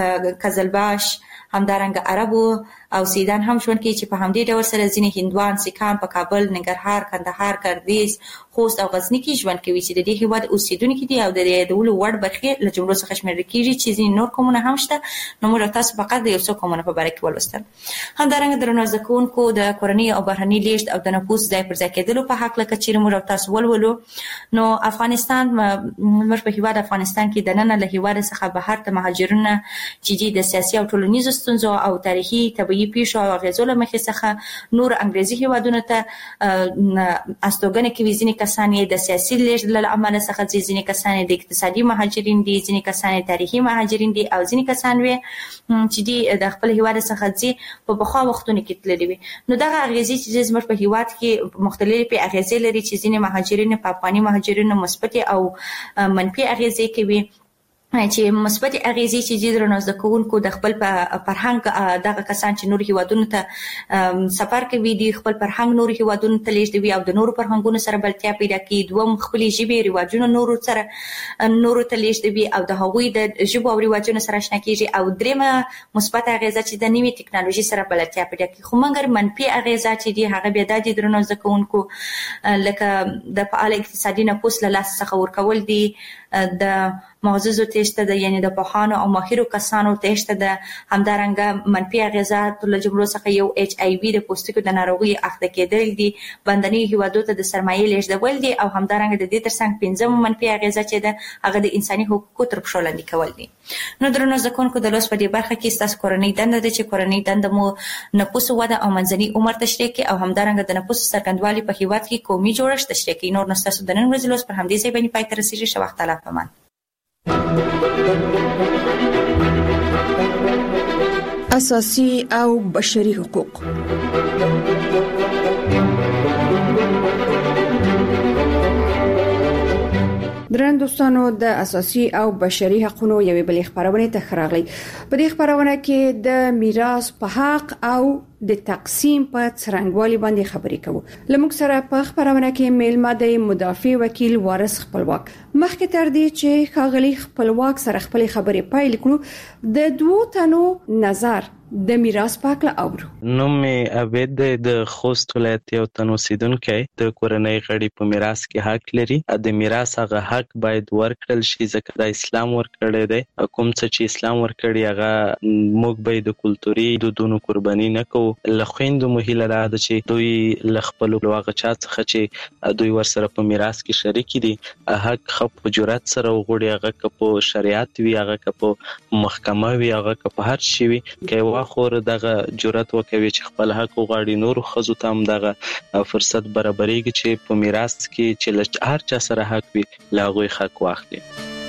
C: قزلباش همدارنګه عربو او سیدان هم ژوند کوي چې په همدې ډول سره ځینې هندوان، سیکان په کابل، ننګرهار، کندهار، ګردیز، خوست او غزنی کې ژوند کوي چې د دې هیواد اوسیدونکو دي او د دولو وړ برخې له جملو څخه شمیرل کیږي چې ځینې نور قومونه هم شته. نو موږ تاسو فقط د یو څو قومونو په اړه کې ولوستل. همدارنګه درنو ځکونکو د کورنۍ او بهرني لیږد او د نفوس ځای پر ځای کېدلو په حق لکه چې موږ تاسو ولولو. نو افغانستان موږ په هیواد افغانستان کې د نن له هیواد څخه بهر ته مهاجرونه چې د سیاسي او ټولنیزو ستونزو او تاریخي طبيعي پیښو او غزو له مخې څخه نور انګريزي هیوادونو ته استوګنه کوي. ځینې کسان د سیاسي لیږد له امله څخه ځینې کسان د اقتصادي مهاجرین دي، ځینې کسان تاریخي مهاجرین دي او ځینې کسان وي چې د خپل هیواد څخه ځي په بخوا وختونو کې تللي وي. نو دغه اغیزې چې زموږ په هیواد کې مختلفې اغیزې لري چې ځینې مهاجرین په افغاني مهاجرینو مثبت او منفي اغیزې کوي. چې مثبت اغیزې چې د رنځ کوونکو د خپل فرهنګ دغه کسان چې نور هیوادونو ته سفر کوي دي خپل فرهنګ نور هیوادونو ته لیږدوي او د نورو فرهنګونو سره بلتیا پیدا کوي. دوم خپل ژبې رواجونه نورو سره نورو ته لیږدوي او د هغوی د ژبو او رواجونو سره آشنا کیږي. او دریمه مثبت اغیزه چې د نوې ټکنالوژي سره بلتیا پیدا کوي. خو مګر منفي اغیزه چې دی هغه بیا د رنځ کوونکو لکه د فعال اقتصادي نفوس له لاس څخه ورکول دي، د معززو تشته د یعنی د پوهانو او ماهرو کسانو تشته د همدارنګه منفي اغیزات له جملو څخه یو ایچ آی وی د پوستکو د ناروغي اخته کېدل دي، بندنی هیوادو ته د سرمایې لیږدول دي او همدارنګه د دې ترڅنګ پنځم منفي اغیزه چې ده هغه د انساني حقوقو تر پښو لاندې کول دي. نو درنو ځکونکو د لوس په دې برخه کې ستاسو کورنۍ دنده ده چې کورنۍ دنده مو نفوس وده او منځني عمر تشریح کوي او همدارنګه د نفوس څرګندوالي په هیواد کې قومي جوړښت تشریح کوي. نور نستاسو د نن ورځې لوس پر همدې ځای باندې پای ته رسیږي. ښه وخت الله پامان.
D: اساسي او بشري حقوق. درن دوستانو د اساسي او بشري حقوقو یوې بلې خبرونه ته خراغلي. په دې خبرونه کې د میراث په حق او د تقسیم په څرنګوالي باندې خبرې کوو. لموږ سره په خبرونه کې میلمه د مدافع وکیل وارث خپلواک. مخکې تر دې چې خاغلی خپلواک سره خپل خبرې پای لیکلو د دوه تنو نظر د میراث پاکله اورو.
E: نو مې عبید د خوست ولایت یو تن اوسیدونکی د کورنۍ غړي په میراث کې حق لري. د میراث هغه حق باید ورکړل شي ځکه د اسلام ورکړی دی. کوم څه چې اسلام ورکړي هغه موږ به د کلتوري دودونو قرباني نه کوو. لخویندو مهیله ده چې دوی لخپل هغه چا څخه چې دوی ورسره په میراث کې شریک دي حق خپ جرأت سره وغوړي. هغه که په شریعت وي، هغه که په محکمه وي، هغه که په هر شي وي، که خور دغه جرأت وکوي چې خپل حق وغواړي. نور خزو ته هم دغه فرصت برابرېږي چې په میراث کې چې هر چا سره حق وي له هغوی حق واخلي.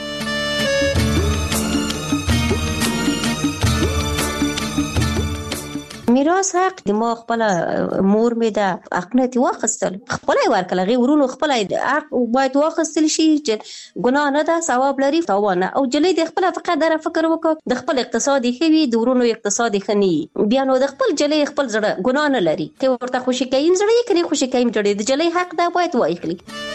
F: میراث حق د ما خپل مور مې د حقنه واخستل خپل ورکل غي ورونو خپل حق باید واخستل شي چې ګناه نه ده، ثواب لري تاوان. او جلې د خپل فقط در فکر وکړه د خپل اقتصادي خوي د ورونو اقتصادي خني بیا نو د خپل جلې خپل زړه ګناه نه لري که ورته خوشي کایم زړه یې کړي خوشي کایم جوړي د جلې حق دا باید وایخلي.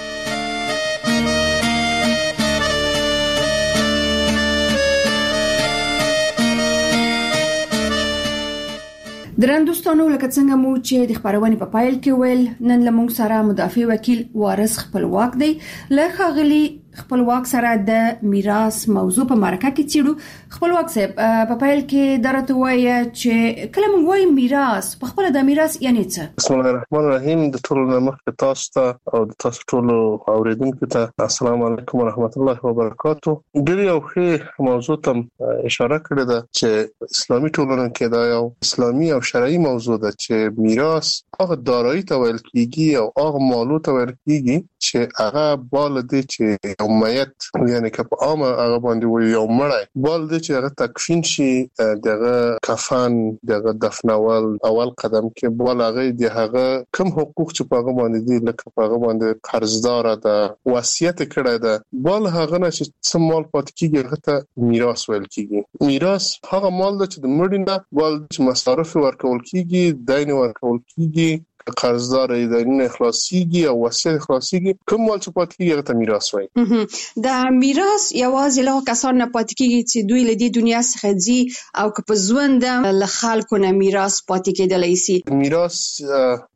D: درن دوستانو لکه څنګه مو چې د خبرونه په پایل کې ویل نن لمونږ سره مدافع وکیل وارث خپلواک دی. له خاغلی خپلواک سره د میراث موضوع په مرکه کې چیرو. خپلواک صاحب په پایل کې درته وایي چې کله موږ وایو میراث په خپل د میراث یعنی څه؟
G: بسم الله الرحمن الرحیم. د ټولو مخ تاسو ته او د تاسو ټولو اوریدونکو ته السلام علیکم ورحمت الله وبرکاتو. ډیر یو ښه موضوع ته اشاره کړې ده چې اسلامي ټولنه کې دا یو اسلامي او شرعي موضوع ده چې میراث هغه دارایی ته ویل کیږي او هغه مالو ته ویل کیږي چې هغه بال دي چې میت یعنی که په عامه هغه باندې وي یو مړی بال دي چې هغه تکفین شي، دغه کفن، دغه دفنول اول قدم کې بال هغه دی هغه کوم حقوق چې په هغه باندې دي لکه په هغه باندې قرضدار ده وصیت کړی ده بال هغه نه چې څه مال پات کیږي هغه ته میراث ویل کیږي. میراث هغه مال ده چې د مړي نه بال چې مصارف ورکول کیږي، دین ورکول کیږي، قرضدار دین اخلاصيږي او وصیت اخلاصيږي، کوم مال چې پات کیږي هغه ته میراث وایي.
D: د میراث یوازې له کسانو نه پات کیږي چې دوی له دې دنیا څخه ځي او که په ژوند له خلکو نه میراث پات کېدلی شي.
G: میراث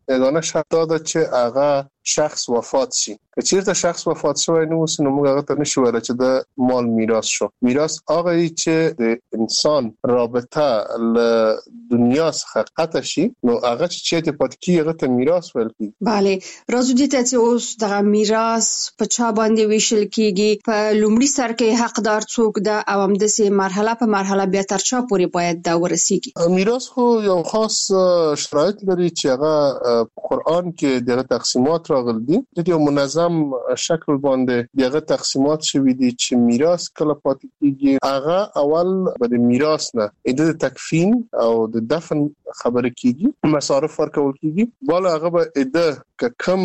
G: یگانه شرط دا چې هغه شخص وفات شي. که چیرته شخص وفات شوی نه وي نو موږ هغه ته نشو ویل چې د مال میراث شو. میراث هغه چې د انسان رابطه له دنیا څخه قطع شي نو هغه چې ته پاتې کیږي هغه ته میراث ویل کیږي.
D: bale راځو دې ته چې اوس د میراث په چا باندې ویشل کیږي، په لومړي سر کې حقدار څوک ده او همداسې مرحله په مرحله بیا تر چا پورې باید دا ورسیږي؟
G: میراث خو یو خاص شرایط لري چې هغه په قرآن کې دغه تقسیمات راغلي دي. د یو منظم شکل باندې دغه تقسیمات شوي دي چې میراث کله پاتې کیږي. هغه اول به د میراث نه د تکفین او د دفن خبره کیږي، مصارف ورکول کیږي. بالا هغه به د کم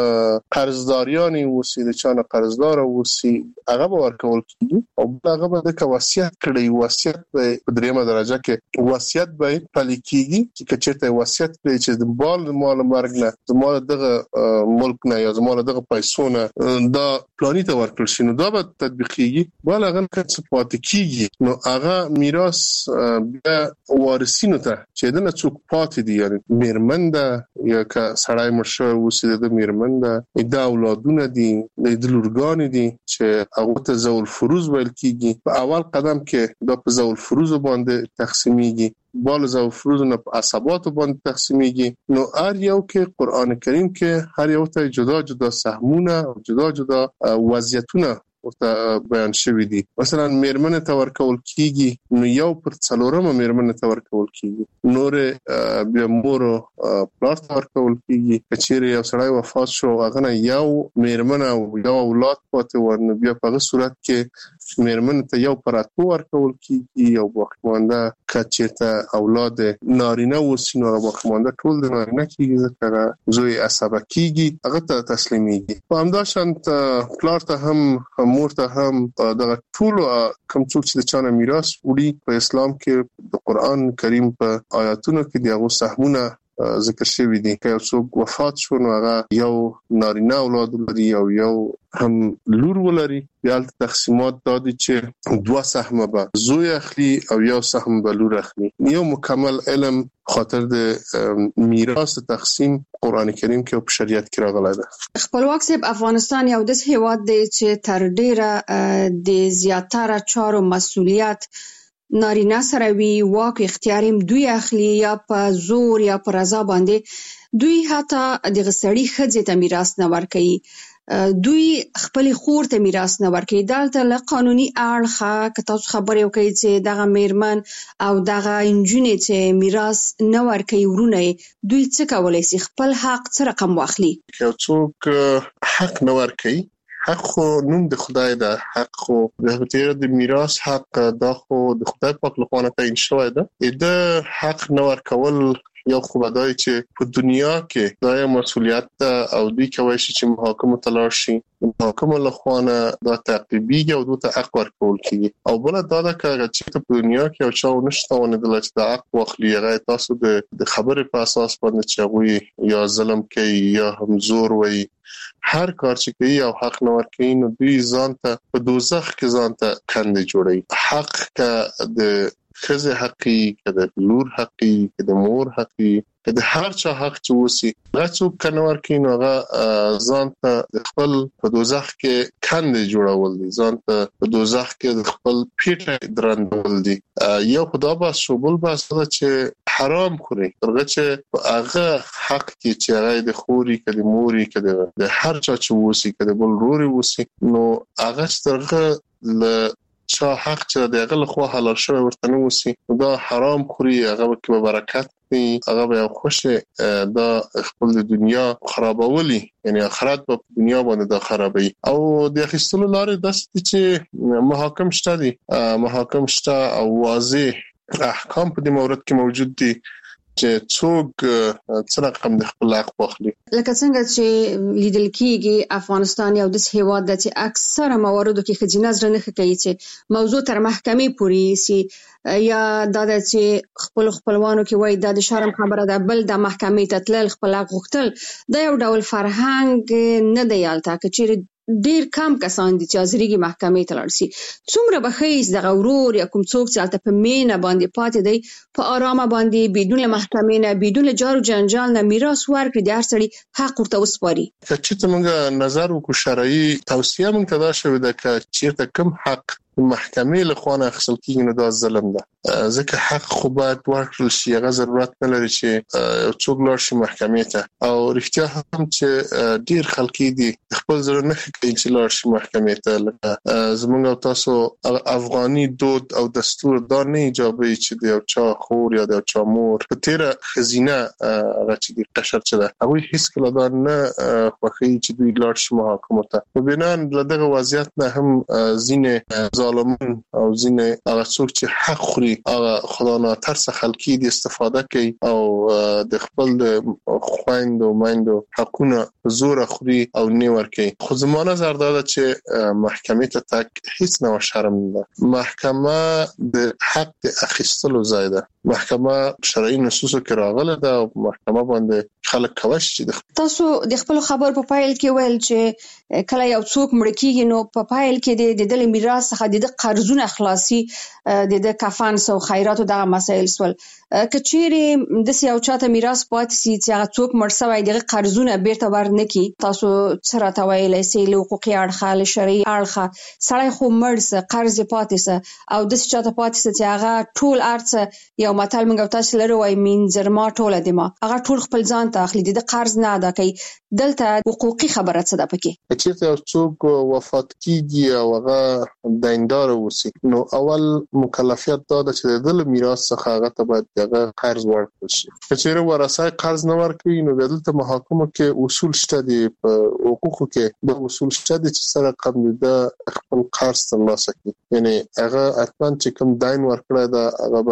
G: قرضداریان وسی د چانه قرضدار وسی هغه به ورکول کیږي او هغه به د وصیت کړي. وصیت په دریمه درجه کې وصیت به پلي کیږي چې چېرته وصیت کړي چې د بال مال مرګ نه د مال دغه ملک نه یا د مال دغه پیسو نه دا پلاني ته ورکړل شي نو دا به تطبیقيږي. بالا هغه څه پاتې کیږي نو هغه میراث بیا وارثینو ته چې د څوک پاتې دي، یعنی میرمنده یا که سړی مرشه وسی د میرمنده د اولادونه دي د لورګان دي چې هغه ته ذوال فروز ویل کیږي. په اول قدم کې دا په ذوال فروز باندې تقسیمیږي، بال ذوال فروز نه په عصبات باندې تقسیمیږي. نو هر یو کې قران کریم کې هر یو ته جدا جدا سهمونه او جدا جدا وضعیتونه ورته بیان شوی دي. مثلا میرمنه ته ورکول کیږي نو یو پر څلورمه میرمنه ته ورکول کیږي، نور بیا مور پلار ته ورکول کیږي. کچېره یو سړی وفات شو هغه نه یو میرمنه او یو اولاد پاتې ورنه بیا په هغه صورت کې میرمنه ته یو پر اتو ورکول کیږي او باقیمانده کچېته اولاد نارینه وسینو او باقیمانده ټول د نارینه کیږي ځکه زوی عصبه کیږي هغه ته تسلیمیږي. په همداشانت پلار ته هم مور ته هم دغه ټول کوم څوک چې د چانه میراث وړي په اسلام کې د قران کریم په آیاتونو کې دغه سهمونه ذکر شوی دي. که یو څوک وفات شو نو هغه یو نارینه اولاد لري او یو هم لور ولري، بیا تقسیمات دادي چې دوه سهم به زوی اخلي او یو سهم به لور اخلي. یو مکمل علم خاطر د میراث تقسیم قران کریم کې او په شریعت کې راغلی ده.
D: خپلواک صاحب افغانستان یو داس هیواد دی چې تر ډیره د زیاتره چارو مسؤلیت نارینه سره وی، واک اختیار هم دوی اخلي یا په زور یا په رضا باندې. دوی حتی د غسړی خځې ته میراث نه ورکوي، دوی خپل خور ته میراث نه ورکوي. دلته له قانوني اړخه که تاسو خبرې وکړئ چې دغه میرمن او دغه انجونې چې میراث نه ورکوي ورونه دوی څه کولای شي خپل حق څه رقم واخلي؟
G: که څوک حق نه ورکوي، حق خو نوم د خدای ده، حق خو د تیر د میراث حق دا خو د خدای پاک له خوا تعین شوی ده. د حق نه ورکول یو خو بدای چې په دنیا کې دا یو مسولیت ده او دوی کوي چې محاکمه تلار شي، محاکمه له خوا نه دا تعقیبیږي او دوی ته حق ورکول کیږي. او بل دا ده چې په دنیا کې او چا ونشته ونه د لچ د حق واخلي هغه تاسو د خبرې په اساس باندې چې هغه یا ظلم کوي یا هم زور وایي، هر کار چې کوي او حق نه ورکوي نو دوی ځان ته په دوزخ کې ځان ته کندې جوړي. حق که د خزه حقي، که د لور حقي، که د مور حقي، که د هر چا حق چې وسی هغه څوک کنه ورکوي نو هغه ځان ته خپل په دوزخ کې کندې جوړول دي، ځان ته په دوزخ کې د خپل پیټه درندول دي. یو خدا بس شو بل بس دا چې حرام خوري ترغه چې هغه حق کې چې هغه د خوري که د موري که د هر چا چې وسی که د بل روري وسی نو هغه ترغه ل چا حق چې دغه له خو حلال شوی ورته نو وسی دا حرام خوري هغه کې برکت نه هغه به خوشه دا خپل د دنیا خرابولي، یعنی آخرت په دنیا باندې دا خرابوي. او د اخیستلو لارې داسې چې محاکم شته دي، محاکم شته او واضح احکام په دې مورد کې موجود دي چې څوک څه رقم د خپل حق واخلي.
D: لکه څنګه چې لیدل کېږي افغانستان یو داس هیواد دی چې اکثره مواردو کې ښځینه زړه نه ښه کوي چې موضوع تر محکمې پورې سي، یا دا چې خپل خپلوانو کې وایي دا د شرم خبره ده، بل د محکمې ته تلل خپل حق غوښتل دا یو ډول فرهنګ نه دی. هلته که چیرې ډیر کم کسان دي چې حاضرېږي محکمې ته لاړ شي. څومره به ښه دغه ورور یا کوم څوک چې هلته په مینه باندې پاتې دی په آرامه باندې بدون له محکمې نه بدون له جار و جنجال نه میراث ورکړي، د هر سړي حق ورته وسپاري.
G: که چېرته موږ نظر وکړو شرعي توصیه موږ ته دا شوې ده که چېرته کوم حق محکمې له خوا نه اخیستل کېږي نو دا ظلم ده، ځکه حق خو باید ورکړل شي. هغه ضرورت نه لري چې یو څوک لاړ شي محکمې ته. او رښتیا هم چې ډیر خلک دي خپل زړه نه ښه کوي چې لاړ شي محکمې ته. لکه زموږ او تاسو افغاني دود او دستور دا نه ایجابوي چې د یو چا خور یا د یو چا مور په تیره ښځینه هغه چې د قشر چې ده هغوی هېڅکله دا نه خوښوي چې دوی لاړ شي محاکمو ته. په بنا له دغه وضعیت نه هم ځینې ظالمون او ځینې هغه څوک چې حق خوري هغه خدا ناترسه خلکي دي استفاده کوي او د خپل د خویندو میندو حقونه زور خوري او نه ورکوي. خو زما نظر دا ده چې محکمې ته تک هیڅ نه شرم نه. محکمه د حق د اخیستلو ځای ده. محکمه شرعي نصوصو کې راغله ده او محکمه باندې خلک کوي چې
D: تاسو د خپل خبر په پایل کې ویل چې کله یو څوک مړ کیږي نو په پایل کې د دل میراث څخه د قرضونه خلاصي د د کفن او خیراتو دغه مسایل سول. کچېری د سیاو چاته میراث پاتې سي چې هغه څوک مړ شوی دغه قرضونه بیرته ورنکي، تاسو سره تا ویلای سي له حقوقي اړخه له شرعي اړخه سړی خو مړ سه قرض پاتې سه او د چاته پاتې سه چې هغه ټول ارڅ یو متل موږ تاسو لرو وای مين زرما ټوله دما هغه ټول خپل ځان ته اخلي د قرض نه ادا کوي. دلته حقوقي خبره څه ده پکې؟
G: چې یو څوک وفات کیږي او هغه دیندار وسی نو اول مکلفیت دا ده چې د میراث څخه هغه ته باید هغه قرض ورکړي شي. چې ورثه قرض نه ورکړي نو دلته محاکمه کې اصول شته دي، په حقوقو کې د اصول شته دي چې سره قبل د خپل قرض ترلاسه کړي. یعنی هغه اتمن چې کوم دین ورکړی دا هغه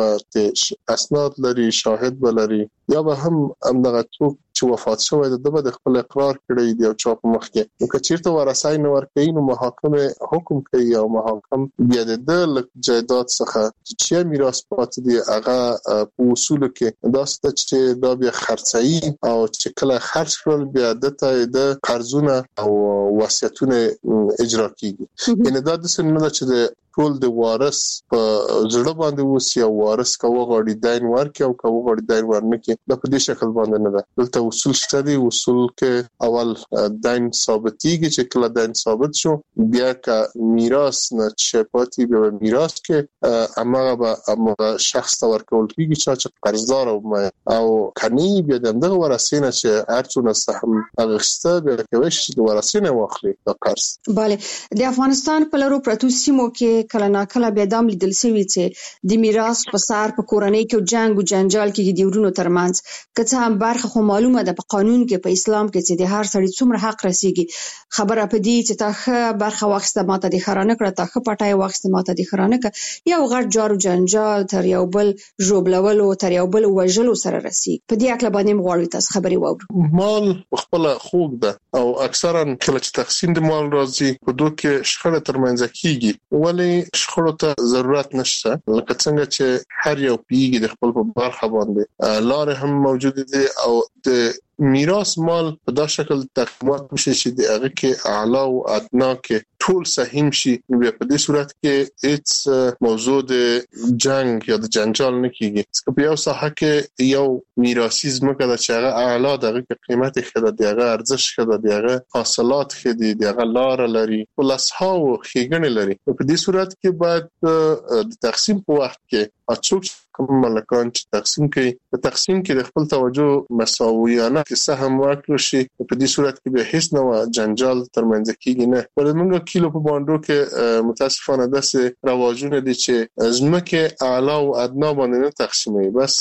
G: به اسناد لري، شاهد به لري، یا به هم همدغه څوک چې وفات شوی د دغه د خپل اقرار کړی دی او چا په مخ کې نو که چیرته ورثه نه ورکړي نو محاکمه حکم کوي او محاکم بیا د د جایداد څخه چې میراث پاتې دی هغه په اصول کې دا ست چې دا بیا خرڅي او چې کله خرڅ کړل بیا د قرضونه او وصیتونه اجرا کیږي. یعنی دا د سن نه چې د ټول د وارث په زړه باندې وسی او وارث کوه غړي دین ورکي او کوه غړي دین ورنکي د په دې شکل باندې نه ده. دلته اصول شته دي. اصول کې اول دین ثابتيږي چې کله دین ثابت شو بیا کا میراث نه چپاتی به میراث کې امغه به امغه شخص ته ورکول کیږي چې قرضدار او او کني بیا دغه ورثینه چې هرڅونه سهم اغسته به کوي چې ورثینه واخلي د قرض.
D: bale د افغانستان په لارو پروتو سیمو کې کله نا کله بیا دام لیدل شوی چې د میراث په سر په کورنۍ کې جنگ او جنجال کې د ورونو ترمنځ کته هم برخه خو معلومه ده په قانون کې په اسلام کې چې د هر سړي څومره حق رسیږي. خبره په دې چې تاخه برخه واخسته ماته د خرانه کړه تاخه پټای واخسته ماته د خرانه کړه یو غټ جارو جنجال تر یو بل جوړبلول او تر یو بل وژلو سره رسیږي. په دې اکل باندې مغواړی تاسو خبري وورو.
G: مال خپل خوګ ده او اکثرا کله چې تقسیم د مال راځي په دوه کې شخړه ترمنځ کیږي ولی شخړو ته ضرورت نشته. لکه څنګه چې هر یو پیږي د خپل په برخه باندې لار هم موجود دي او د میراث مال په دا شکل تقسیمات شي چې د هغه کې اعلی او ادنا کې ټول سهم شي. بیا په دې صورت کې هیڅ موضوع د جنگ یا د جنجال نه کیږي. ځکه په یو ساحه کې یو میراثي ځمکه د چې هغه اعلی دغه قیمت ښه ده، هغه ارزش ښه ده، هغه حاصلات ښه دي، هغه لار لري، ولاسها او ښېګڼې لري. په دې صورت کې باید د تقسیم په وخت کې اڅوک کوم ملکان چې تقسیم کوي په تقسیم کې د خپل توجه مساویانه کې سهم ورکړي شي. په دې صورت کې به هیڅ نوع جنجال ترمنځ کېږي نه. ولې موږ کیلو په باندې کې متاسفانه داسې رواجونه دي چې زمکه اعلی او ادنا باندې نه تقسیموي، بس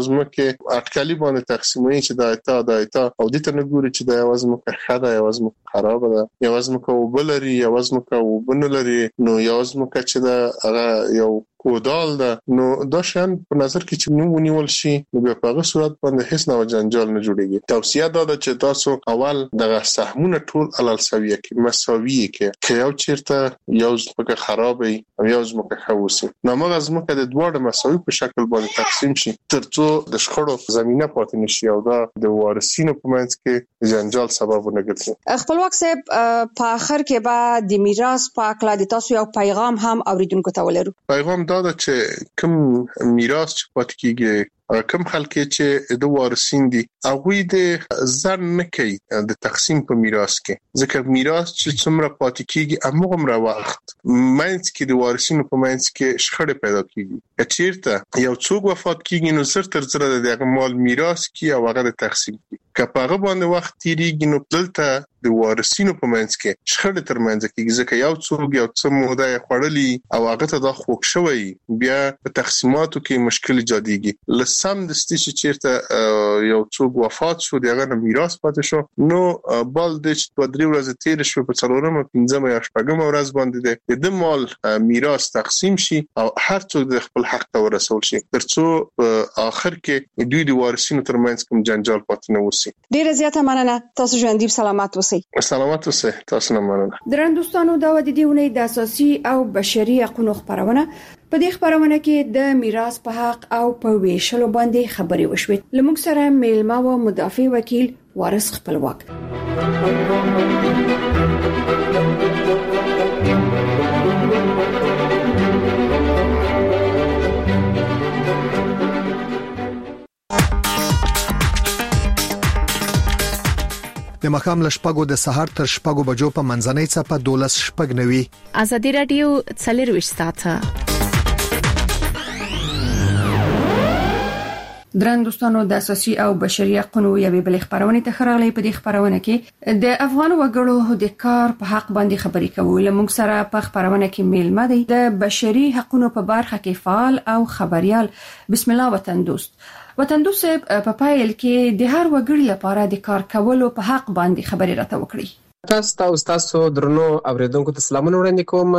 G: زمکه اټکلی باندې تقسیموي چې دا ایتا دا ایتا او دې ته نه ګوري چې دا یوازې مکه خاله یوازې مکه خراب ده، یوازې مکه وبلري یوازې مکه وبنلري نو یوازې مکه چې دا هغه یو کودال ده، نو دا شان په نظر کې چې نو ونیول شي نو بیا په هغه صورت باندې هیڅ نوع جنجال نه جوړیږي. توصیه دا ده چې تاسو اول دغه سهمونه ټول علل سویه کې مساوي کې که یو چیرته یو ځمکه خرابې او یو ځمکه خوسي نو موږ ځمکه د دوه مساوي په شکل باندې تقسیم شي ترڅو د شخړو زمينه پاتې نشي او دا د وارثینو په منځ کې جنجال سبب نه ګرځي.
D: خپلواک صاحب په اخر کې به د میراث په اړه د تاسو یو پیغام هم اوریدونکو ته ولرو.
G: پیغام دا ده چې کوم میراث چې پاتې کیږي کوم خلک چې د وارثین دي هغه د ځان نه کوي د تقسیم په میراث کې ځکه میراث چې څومره پاتې کیږي هغه وخت مینس کې د وارثینو په مینس کې شخړه پیدا کیږي. چیرته یو څوک وفات کیږي نو زر تر زر د مال میراث کې او هغه د تقسیم کی که په هغه باندې وخت تیریږي نو دلته د وارثینو په منځ کې شخړه تر منځ کې ځکه یو څوک یو څه موده خړلې او هغه ته د خوښ شوی بیا په تقسیماتو کې مشکل جديږي. لسم د ستې چیرته یو څوک وفات شو دغه میراث پاتې شو نو بل د دوه درې ورځې تیر شو په څلورمه پنځمه یا شپږمه ورځ باندې د مال میراث تقسیم شي او هر څوک د خپل حق ته ورسول شي ترڅو په اخر کې دوی د وارثینو تر منځ کوم جنجال پاتې نه وسی.
D: ډیره زیاته مننه. تاسو ژوندۍ سلامات اوسئ.
G: سلامات اوسئ. تاسو نه مننه.
D: درنو دوستانو دا د دې ونې د اساسي او بشري حقوقو خبرونه په دې خبرونه کې د میراث په حق او په ویشلو باندې خبرې وشوې. لمونږ سره میلمه او مدافع وکیل وارث خپلواک.
H: د مخام لشپګو د سحر تر شپګو بجو په منځنۍ صفه دولس شپګ نوي.
B: ازادي رادیو څلرويش ساعته.
D: درن دوستانو د اساسي او بشري حقوقو یوې بل خبرونه ته خراغلي. په دې خبرونه کې د افغان وګړو د کار په حق باندې خبرې کوو. لمونږ سره په خبرونه کې میلمه دی د بشري حقوقو په برخه کې فعال او خبريال بسم الله وطن دوست. وطن دوست په پایل کې د هر وګړي لپاره د کار کولو په حق باندې خبرې راته وکړي.
I: تاسو او تاسو درنو اوریدونکو ته سلامونه وړاندې کوم.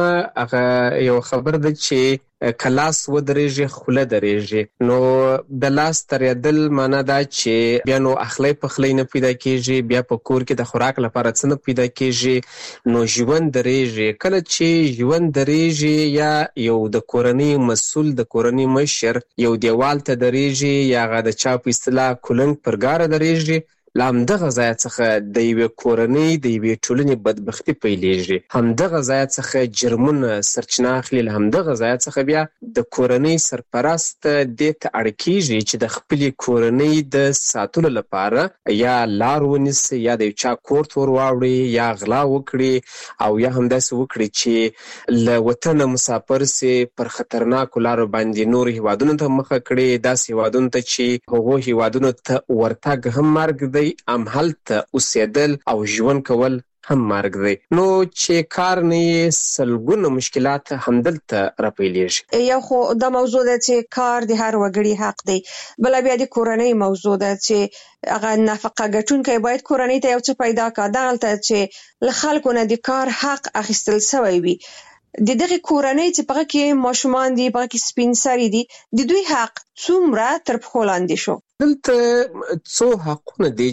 I: هغه یو خبر ده چې کلاس و درېږي خوله درېږي نو د لاس ترېدل معنا دا چې بیا نو اخلي په خلی نه پیدا کیږي بیا په کور کې د خوراک لپاره څه نه پیدا کیږي نو ژوند درېږي. کله چې ژوند درېږي یا یو د کورنۍ مسول د کورنۍ مشر یو دیوال ته درېږي یا غا د چا په اصطلاح کولنګ پرګار درېږي لامدغه ځای څخه د یو کورنۍ د یو ټولنې بدبختی پیلېږي. همدغه ځای څخه جرمونه سرچینه اخلي. همدغه ځای څخه بیا د کورنۍ سرپرست د ته اړکیږي چې د خپل کورنۍ د ساتلو لپاره یا لار ونیسي یا د چا کورت ور واوړي یا غلا وکړي او یا هم داسې وکړي چې له وطن مسافر سي پر خطرناک لار باندې نور هیوادونو ته مخه کړي. داسې هیوادونو ته چې هغه هیوادونو ته ورتګ هم مرګ دی ام هلته اوسېدل او ژوند کول هم مرګ دی. نو چې کار نه سلګونه مشکلات همدلته راپیلېږي.
D: یو خو دا موضوع ده چې کار د هر وګړي حق دی. بل بیا د کورنۍ موضوع ده چې هغه نفقه ګټونکي باید کورنۍ ته یو څه پیدا کړي. دا غلطه چې له خلکو نه د کار حق اخیستل شوی وي. د دغه کورنۍ چې په کې ماشومان دي په کې سپین سری دي د دوی حق څومره تر پخو لاندې شو.
I: دلته څو حقونه دي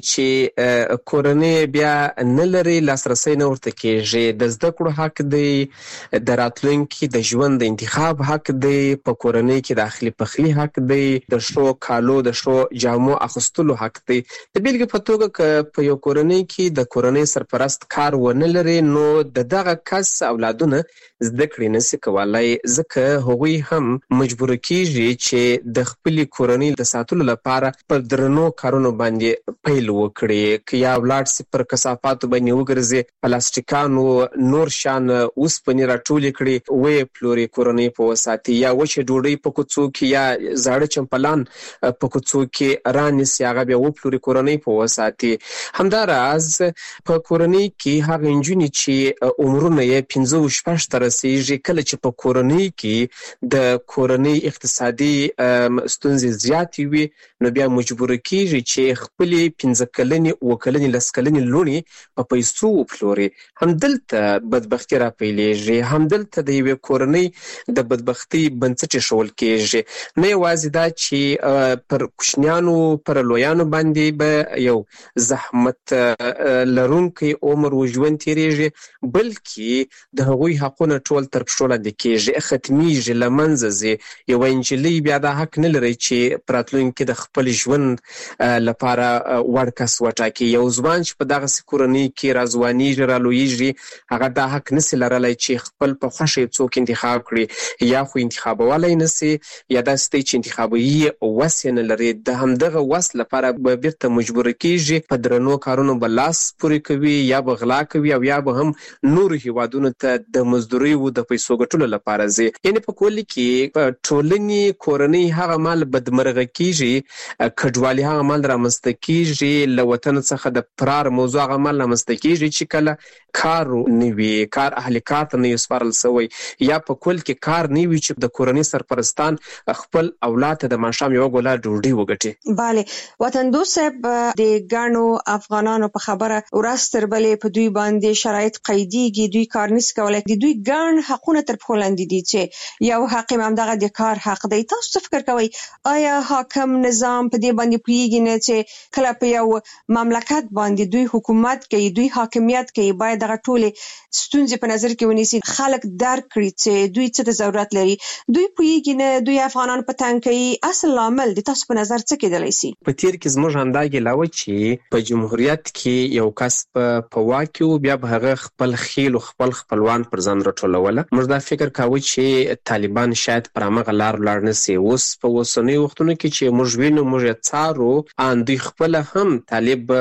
I: چې کورنۍ بیا نه لري لاسرسي نه ورته کېږي. د زده کړو حق دی، د راتلونکي د ژوند د انتخاب حق دی، په کورنۍ کې د اخلي پخلي حق دی، د شو کالو د شو جامو اخستلو حق دی. د بیلګې په توګه ک په یو کورنۍ کې د کورنۍ سرپرست کار ونه لري نو د دغه کس اولادونه زده کړې نشي کولای ځکه هغوی هم مجبور کیږي چې د خپل کورنۍ د ساتلو لپاره پر درنو کارونو باندې پیل وکړي. که یا ولادت سي پر کثافات باندې وګرځي پلاستیکانو نور شان اوسپنې راټولې کړي وې پلوري کورنۍ په وساتي یا وچه ډوډۍ په کوڅو کې یا زاړه چمپلان په کوڅو کې رانیسي هغه بیا و پلوري کورنۍ په وساتي. همداراز په کورنۍ کې هغه نجونې چې عمرونه یې پنځه شپږ تر رسیږي کله چې په کورنۍ کې د کورنۍ اقتصادي ستونزې زیاتې وي نو بیا بیا مجبور کیږي چې خپل پنځه کلنې او کلنې لس کلنې لونی په پیسو وپلوري. همدلته بدبختی را پیلېږي، همدلته د یوې کورنۍ د بدبختی بنسټ شول کېږي. نه یوازې دا چې پر کوچنیانو پر لویانو باندې به یو زحمت لرونکی عمر و ژوند تیریږي، بلکې د هغوی حقونه ټول تر پښو لاندې کېږي، ختمیږي، له منځه ځي. یوه نجلۍ بیا دا حق نه لري چې په راتلونکي د خپل ژوند لپاره وړ کس وټاکي. یو ځوان چې په دغسې کورنۍ کې راځوانېږي، رالویږي، هغه دا حق نسي لرلی چې خپل په خوښه یې څوک انتخاب کړي، یا خو انتخابولی نسي، یا داسې دی چې انتخابوي وس یې نه لري. د همدغه وس لپاره به بیرته مجبوره کېږي، په درنو کارونو به لاس پورې کوي، یا به غلا کوي، او یا به هم نورو هیوادونو ته د مزدورۍ و د پیسو ګټلو لپاره ځي. یعنې په کل کې په ټولنې کورنۍ هغه مال بدمرغه کېږي، کډوالي هغه مال رامنځته کېږي، له وطن څخه د فرار موضوع هغه مال رامنځته کېږي چې کله کار نه وي، کار اهل کار ته نه وي سپارل سوی، یا په کل کې کار نه وي چې د کورنۍ سرپرستان خپل اولاد ته د ماښام یوه ګوله ډوډۍ وګټي.
D: بله، وطن دوست صاحب د ګڼو افغانانو په خبره ورځ تر بلې په دوی باندې شرایط قیدیږي، دوی کار نشي کولی، د دوی ګڼ حقونه تر پښو لاندې دي چې یو حق هم همدغه د کار حق دی. تاسو څه فکر کوئ؟ آیا حاکم نظام په دې باندې پوهیږي نه چې کله په یو مملکت باندې دوی حکومت کوي، دوی حاکمیت کوي، باید دغه ټولې ستونزې په نظر کې ونیسي، خلک درک کړي چې دوی څه ته ضرورت لري؟ دوی پوهیږي نه، دوی افغانان په تنګ کوي. اصل لامل د تاسو په نظر څه کېدلی شي؟
I: په تیر کې زموږ همدا ګیله وه چې په جمهوریت کې یو کس په واک کې و، بیا به هغه خپل خیل او خپل خپلوان پر ځان راټولوله. موږ دا فکر کاوه چې طالبان شاید پر همغه لار ولاړ نه سي. اوس په اوسنیو وختونو کې چې موږ وینو، موږ یې څارو، ان دوی خپله هم طالب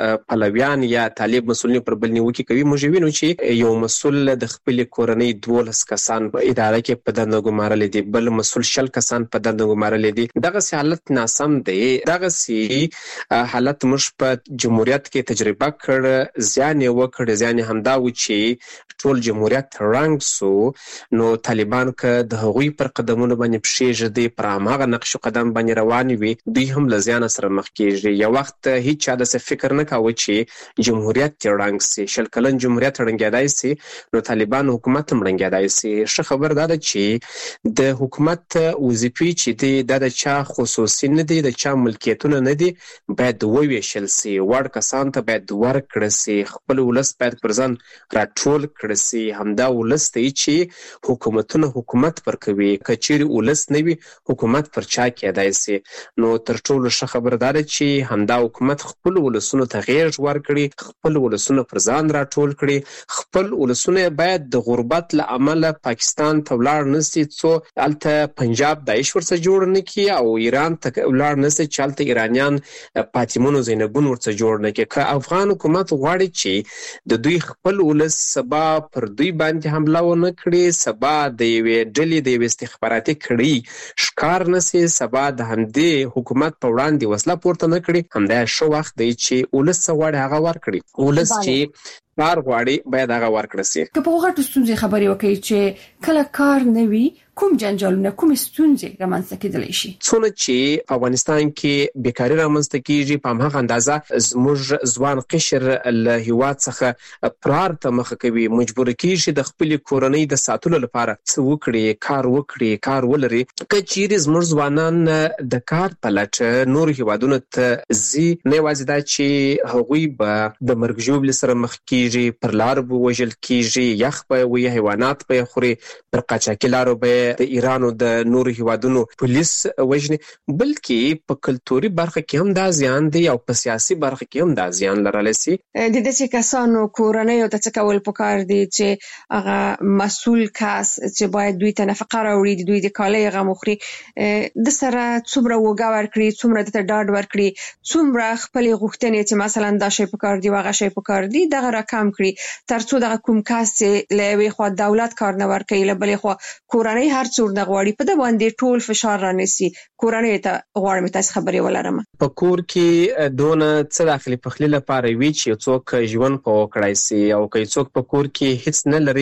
I: پلویان یا طالب مسؤلین پر بل نیوکې کوي. موږ وینو چې یو مسؤل د خپلې کورنۍ دولس کسان په اداره کې په دنده ګمارلی دي، بل مسؤل شل کسان په دنده ګمارلی دي. دغسې حالت ناسم دی. دغسې حالت موږ په جمهوریت کې تجربه کړ، زیان یې وکړ. زیان یې همدا و چې ټول جمهوریت ړنګ سو، نو طالبان که د هغوی پر قدمونو باندې پښې ږدي، پر هماغه نقش قدم باندې روانې وي، دوی هم له زیانه سره مخ کېږي. یو وخت هیڅ چا داسې فکر نه کاوه چې جمهوریت یې ړنګ سي. شل کلن جمهوریت ړنګېدای سي، نو طالبان حکومت هم ړنګېدای سي. ښه خبر دا ده چې د حکومت وظیفې چې دي دا د چا خصوصي نه دي، د چا ملکیتونه نه دي، باید وویشل سي. وړ کسان ته باید ورکړه سي، خپل ولس باید پر ځان راټول کړه سي. همدا ولس دی چې حکومتونه حکومت پر کوي. که چیرې ولس نه وي، حکومت پر چا کېدای سي. نو تر ټولو ښه خبر دا ده چې همدا حکومت خپل ولسونو ته غېږ ورکړي، خپل ولسونه پر ځان راټول کړي. خپل ولسونه باید د غربت له امله پاکستان ته ولاړ نه سي، څو هلته پنجاب داعش ورڅخه جوړ نه کړي، او ایران ته ولاړ نه سي چې هلته ایرانیان فاطمون او زینبون ورڅخه جوړ نه کړي. که افغان حکومت غواړي چې د دوی خپل ولس سبا پر دوی باندې حمله ونه کړي، سبا د یوې ډلې د یوې استخباراتي کړۍ ښکار نه سي، سبا د همدې حکومت په وړاندې وسله پورته نه کړي، همدا ښه وخت دی چې ولس څه غواړي هغه ورکړي. ولس چې کار غواړي باید هغه ورکړه سي.
D: که په غټو ستونزې خبرې وکړي چې کله کار نه وي، کوم جنجالونه، کوم ستونزې رامنځته کېدلی شي؟
I: څونه چې په افغانستان کې بیکاري رامنځته کېږي، په هماغه اندازه زموږ ځوان قشر له هېواد څخه فرار ته مخه کوي، مجبوره کېږي د خپلې کورنۍ د ساتلو لپاره څه وکړي، کار وکړي، کار ولري. که چیرې زموږ ځوانان د کار په لټه نورو هېوادونو ته ځي، نه یوازې دا چې هغوی به د مرګ ژوبلې سره مخ کېږي، پر لارو به وژل کېږي، یخ به وي، حیوانات به یې خوري، پر قاچاقي لارو به د ایران او د نورو هیوادونو پولیس وژني، بلکې په کلتوري برخه کې هم دا زیان دی او په سیاسي برخه کې هم دا زیان لرلی شي.
D: د داسې کسانو کورنیو ته څه کول پکار دي چې هغه مسؤل کس چې باید دوی ته نفقه راوړي، د دوی د کالۍ غم وخوري، د سره څومره وږه ورکړي، څومره دته ډاډ ورکړي، څومره خپلې غوښتنې چې مثلا دا شی پکار دی هغه شی پکار دی دغه راکم کړي، تر څو دغه کوم کس چې له یوې خوا دولت کار نه ورکوي، له بلې خوا کورنۍ هر څور نه غواړي، په ده باندې ټول فشار رانیسي. کورنۍ ته غواړم تاسو خبرې ولرم.
I: په کور کې دونه څه داخلي پخلي لپاره وي چې څوک ژوند په وکړای سي، او که څوک په کور کې هیڅ نه لري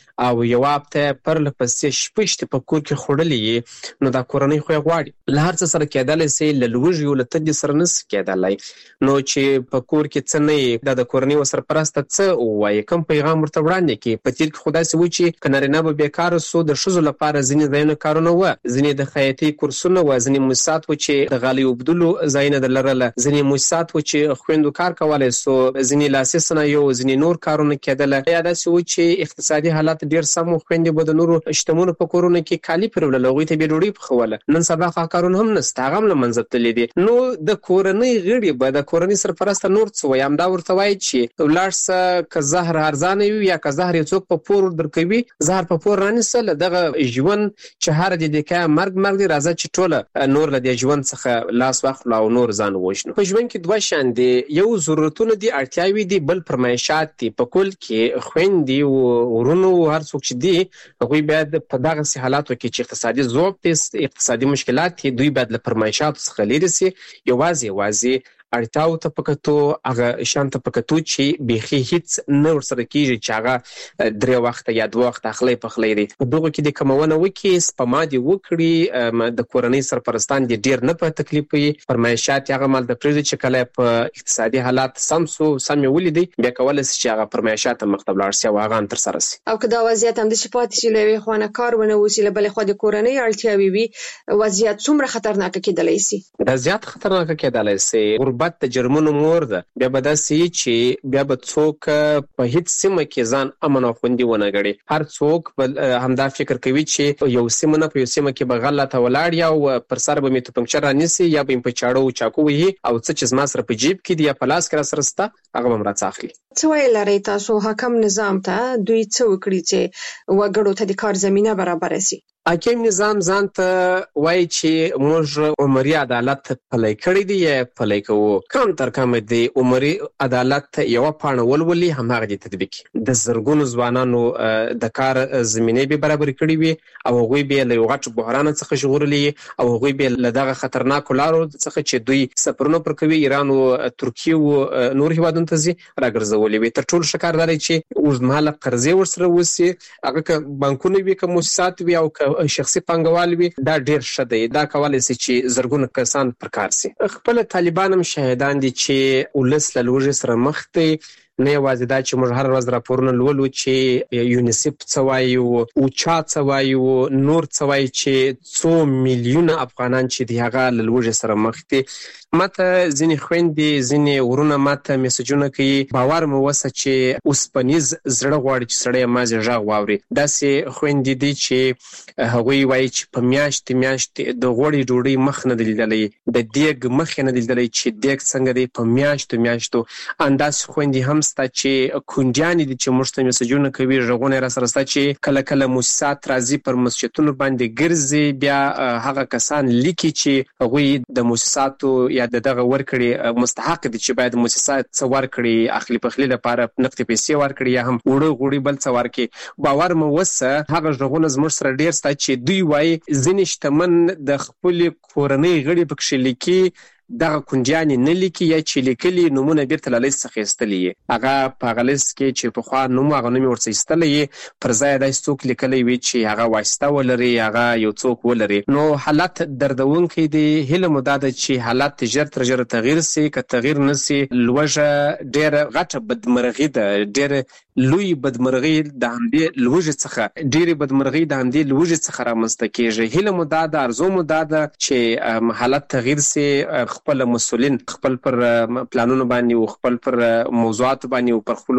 I: او یو هفته پر لپسې شپږ په کور کې خوړلې نو دا کورنۍ خو غواړي له هر څه سره کېدل سي له لوږې او له تندې سره نس کېدلای نو چې په کور کې څه نه د کورنۍ وسرپرسته څه وایي کوم پیغام ورته وړاندې کې په تیر کې خدای سي و چې کنارینه به بیکار سو د شذو لپاره ځینې ځایونه کارونه و ځینې د خیاطي کورسونه و ځینې موسسات و چې د غالي وبدلو ځایونه د لرله ځینې موسسات و چې خويندو کار کولای سو ځینې لاسي صنایع او ځینې نور کارونه کېدل یا داسې و چې اقتصادي حالت ډیر سم خويندې به د نورو شتمنو په کورونه کې کالی پرول لغوي ته به ډوډۍ پخوله نن سبا کارونه هم نسته هغه هم لمنځه تللي دي نو د کورنۍ غړي به د کورنۍ سرپرسته نور څه وي هم دا ورته وایي چې ولارسه که زهر ارزانه وي یا که زهر یو څوک په پور درکوي زهر په پور رانیسل دغه ژوند چې هر د دې مرګ مرګ دی راځي چې ټوله نور له دې ژوند څخه لاس واخلو او نور ځان وښنو په ژوند کې دوه شان دي یو ضرورتونه دي اړتیاوي دي بل فرمایشات دي په کول کې خويندې او ورونو هر څوک چې دي هغوی باید په دغه حالاتو کې چې اقتصادي ضعف دي اقتصادي مشکلات دي دوی باید له فرمایشاتو څخه لري سي یوازې یوازې اړتیاو ته پکتو هغه شان ته پکتو چې بيخي هیڅ نه ورسره کیږي چې هغه درې وخت یا دوه وخت اخلي پخلي دي دغه کې د کمونه وکي سپما دي وکړي د کورنۍ سرپرستان دي ډیر نه په تکلیف وي فرمایشات هغه مال د پریز چې کله په اقتصادي حالات سمسو سم ولیدي بیا کول چې هغه فرمایشات مختبل ارسي او هغه تر سره سي
D: او کدا وضعیت هم د شپات چې لوي خوانه کار ونه وسیله بل خو د کورنۍ اړتیاوي وي وضعیت څومره خطرناک کېدلی سي
I: دا زیات خطرناک کېدلی سي غربت د جرمونو مور ده بیا به داسې چې بیا به څوک په هیڅ سیمه کې ځان امن او خوندي ونه ګړي هر څوک همدا فکر کوي چې یو سیمه نه په یو سیمه کې به غلطه ولاړ یا او پر سر به میته پنکچر رانیسي یا به په چاړو چاکو وي او څه چې زما سره په جیب کې دی یا په لاس کې سره ستا هغه هم راځاخلي
D: څه ویل لري تاسو حکم نظام ته دوی څه وکړي چې وګړو ته د کار زمينه برابر شي
I: حاکم نظام ځان ته وایي چې موږ عمري عدالت پلی کړی دی یا پلی کوو کم تر کم دی عمري عدالت یو پاڼه ولولي هماغه د تطبیق د زرګونو ځوانانو د کار زمينه به برابر کړی وي او هغوی به له غټ بحران څخه ژغورلي او هغوی به له دغه خطرناک لارو څخه چې دوی سفرونه پر کوي ایران او ترکیه او نور هیوادونو ته ځي راګرځولي وي تر ټولو شکار دی چې اوږدمهاله قرضې ورسره وسی هغه بانکونه وي که مؤسسات وي او شخصي پانګوال وي دا ډیر ښه دی دا کولای شي چې زرګونه کسان پر کار سي خپل طالبان هم شهیدان دي چې ولس له لوږې سره مخ دي نه یوازې دا چې موږ هر ورځ راپورونه لولو چې یونیسف څه وایي او چا څه وایي او نور څه وایي چې څو میلیونه افغانان چې دی هغه له لوږې سره مخ دي ماته ځینې خويندې ځینې ورونه ماته میسجونه کوي باور مو وسه چې اوسپنیز زړه غواړي چې سړی مازې غږ واوري داسې خويندې دي چې هغوی وایي چې په میاشت میاشت د غوړي ډوډۍ مخ نه لیدلې د دیګ مخ نه لیدلې چې دیګ څنګه دی په میاشتو میاشتو انداز خويندې هم ستا چې کونډیان دي چې موږ ته میسجونه کوي ژغونه را سره ستا چې کله کله موسسات راځي پر مسجدونو باندې ګرځي بیا هغه کسان لیکي چې هغوی د موسساتو یا دغه ورکړي مستحق دي چې باید موسسات څو ورکړي اخلي پخلي لپاره نقد پیسې ورکړي یا هم وړو غوړي بل څو ورکړي باور مو وسه هغه ژغونه زموږ سره ډیر ستا چې دوی وایي ځینې شتمن د خپل کورنۍ غړي پکښې لیکي دغه کونډیان نه لیکي یا چې لیکلي نمونه بیرته له لیست څخه ایستلي هغه په هغه لیست کې چې پخوا نوم هغه نوم ورڅ ایستلی پر ځای داسې څوک لیکلی وي چې هغه واسطه ولري هغه یو څوک ولري نو حالت دردونکی دی هیله مو دا ده چې حالت ژر تر ژره تغییر سي که تغییر نه سي لوږه ډېره غټه بدمرغي ده ډېره لوی بدمرغي د همدې لوږې څخه ډېرې بدمرغي د همدې لوږې څخه رامنځته کېږي هیله مو دا ده ارزو مو دا ده چې حالت تغییر سي خپل مسؤلین خپل پر پلانونو باندې او خپل پر موضوعات باندې او پر خپل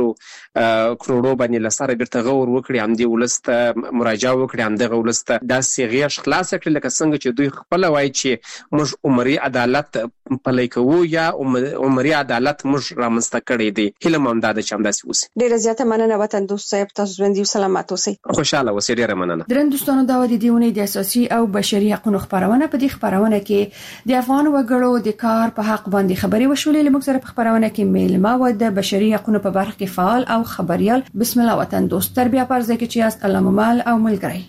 I: کروڑو باندې لسره بیرته غور وکړي هم دی ولست مراجعه وکړي هم دغه ولست د سیغه خلاص کړي لکه څنګه چې دوی خپل وایي چې موږ عمري عدالت پلی کوو یا عمري عدالت موږ رامنځته کړی دی هیله مو دا چې هم داسې وسی
D: ډیره زیاته مننه وطن دوست صاحب تاسو ژوندي سلامات اوسئ
I: خوشاله اوسئ ډیره مننه
D: درن دوستانو دا د دیونه د اساسي او بشري حقوقو خبرونه په دې خبرونه کې د افغان وګړو د کار په حق باندې خبري وشولې لمک سره په خبرونه کې میلمه و د بشري حقوقو په برخه کې فعال او خبريال بسم الله وطن دوست تربیه پرځه کې چې است الله مال او ملګری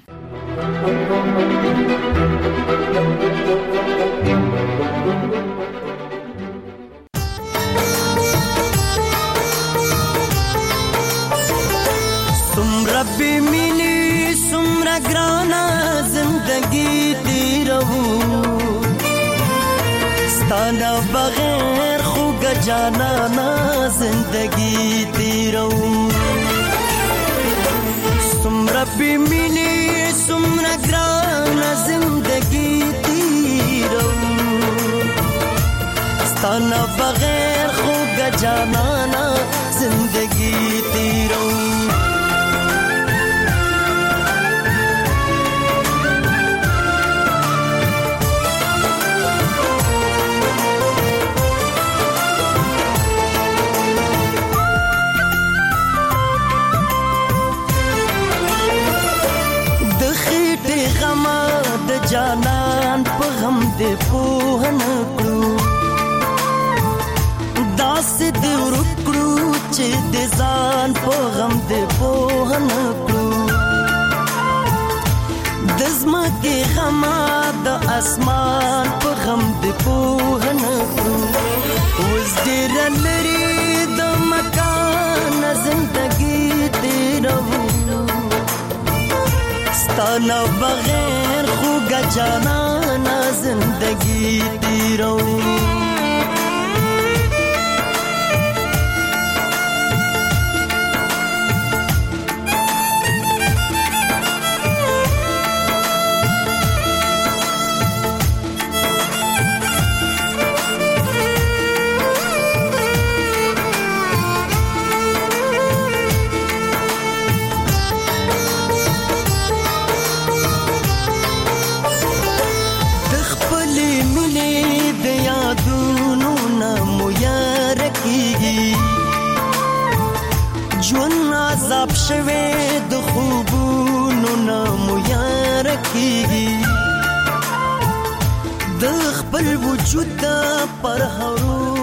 J: سمرا سمرا بمینی سمرا گرانا زندگی تیرو ستانا بغیر خوگ جانانا زندگی تیرو سمرا بمینی سمرا گرانا زندگی تیرو ستانا بغیر خوگ جانانا زندگی تیرو جانان په غم دې په نکړو داس دې ورکړو چې دې ځان په غم دې په نکړو د زمکه غم د اسمان په غم دې په نکړو وز دې لري د مکان زندگی دې رو ستانا بغیر خوگا جانانا زندگی تیرو جون عذاب شوه د خوبونو نامو یار کیږي د خپل وجود پر هرو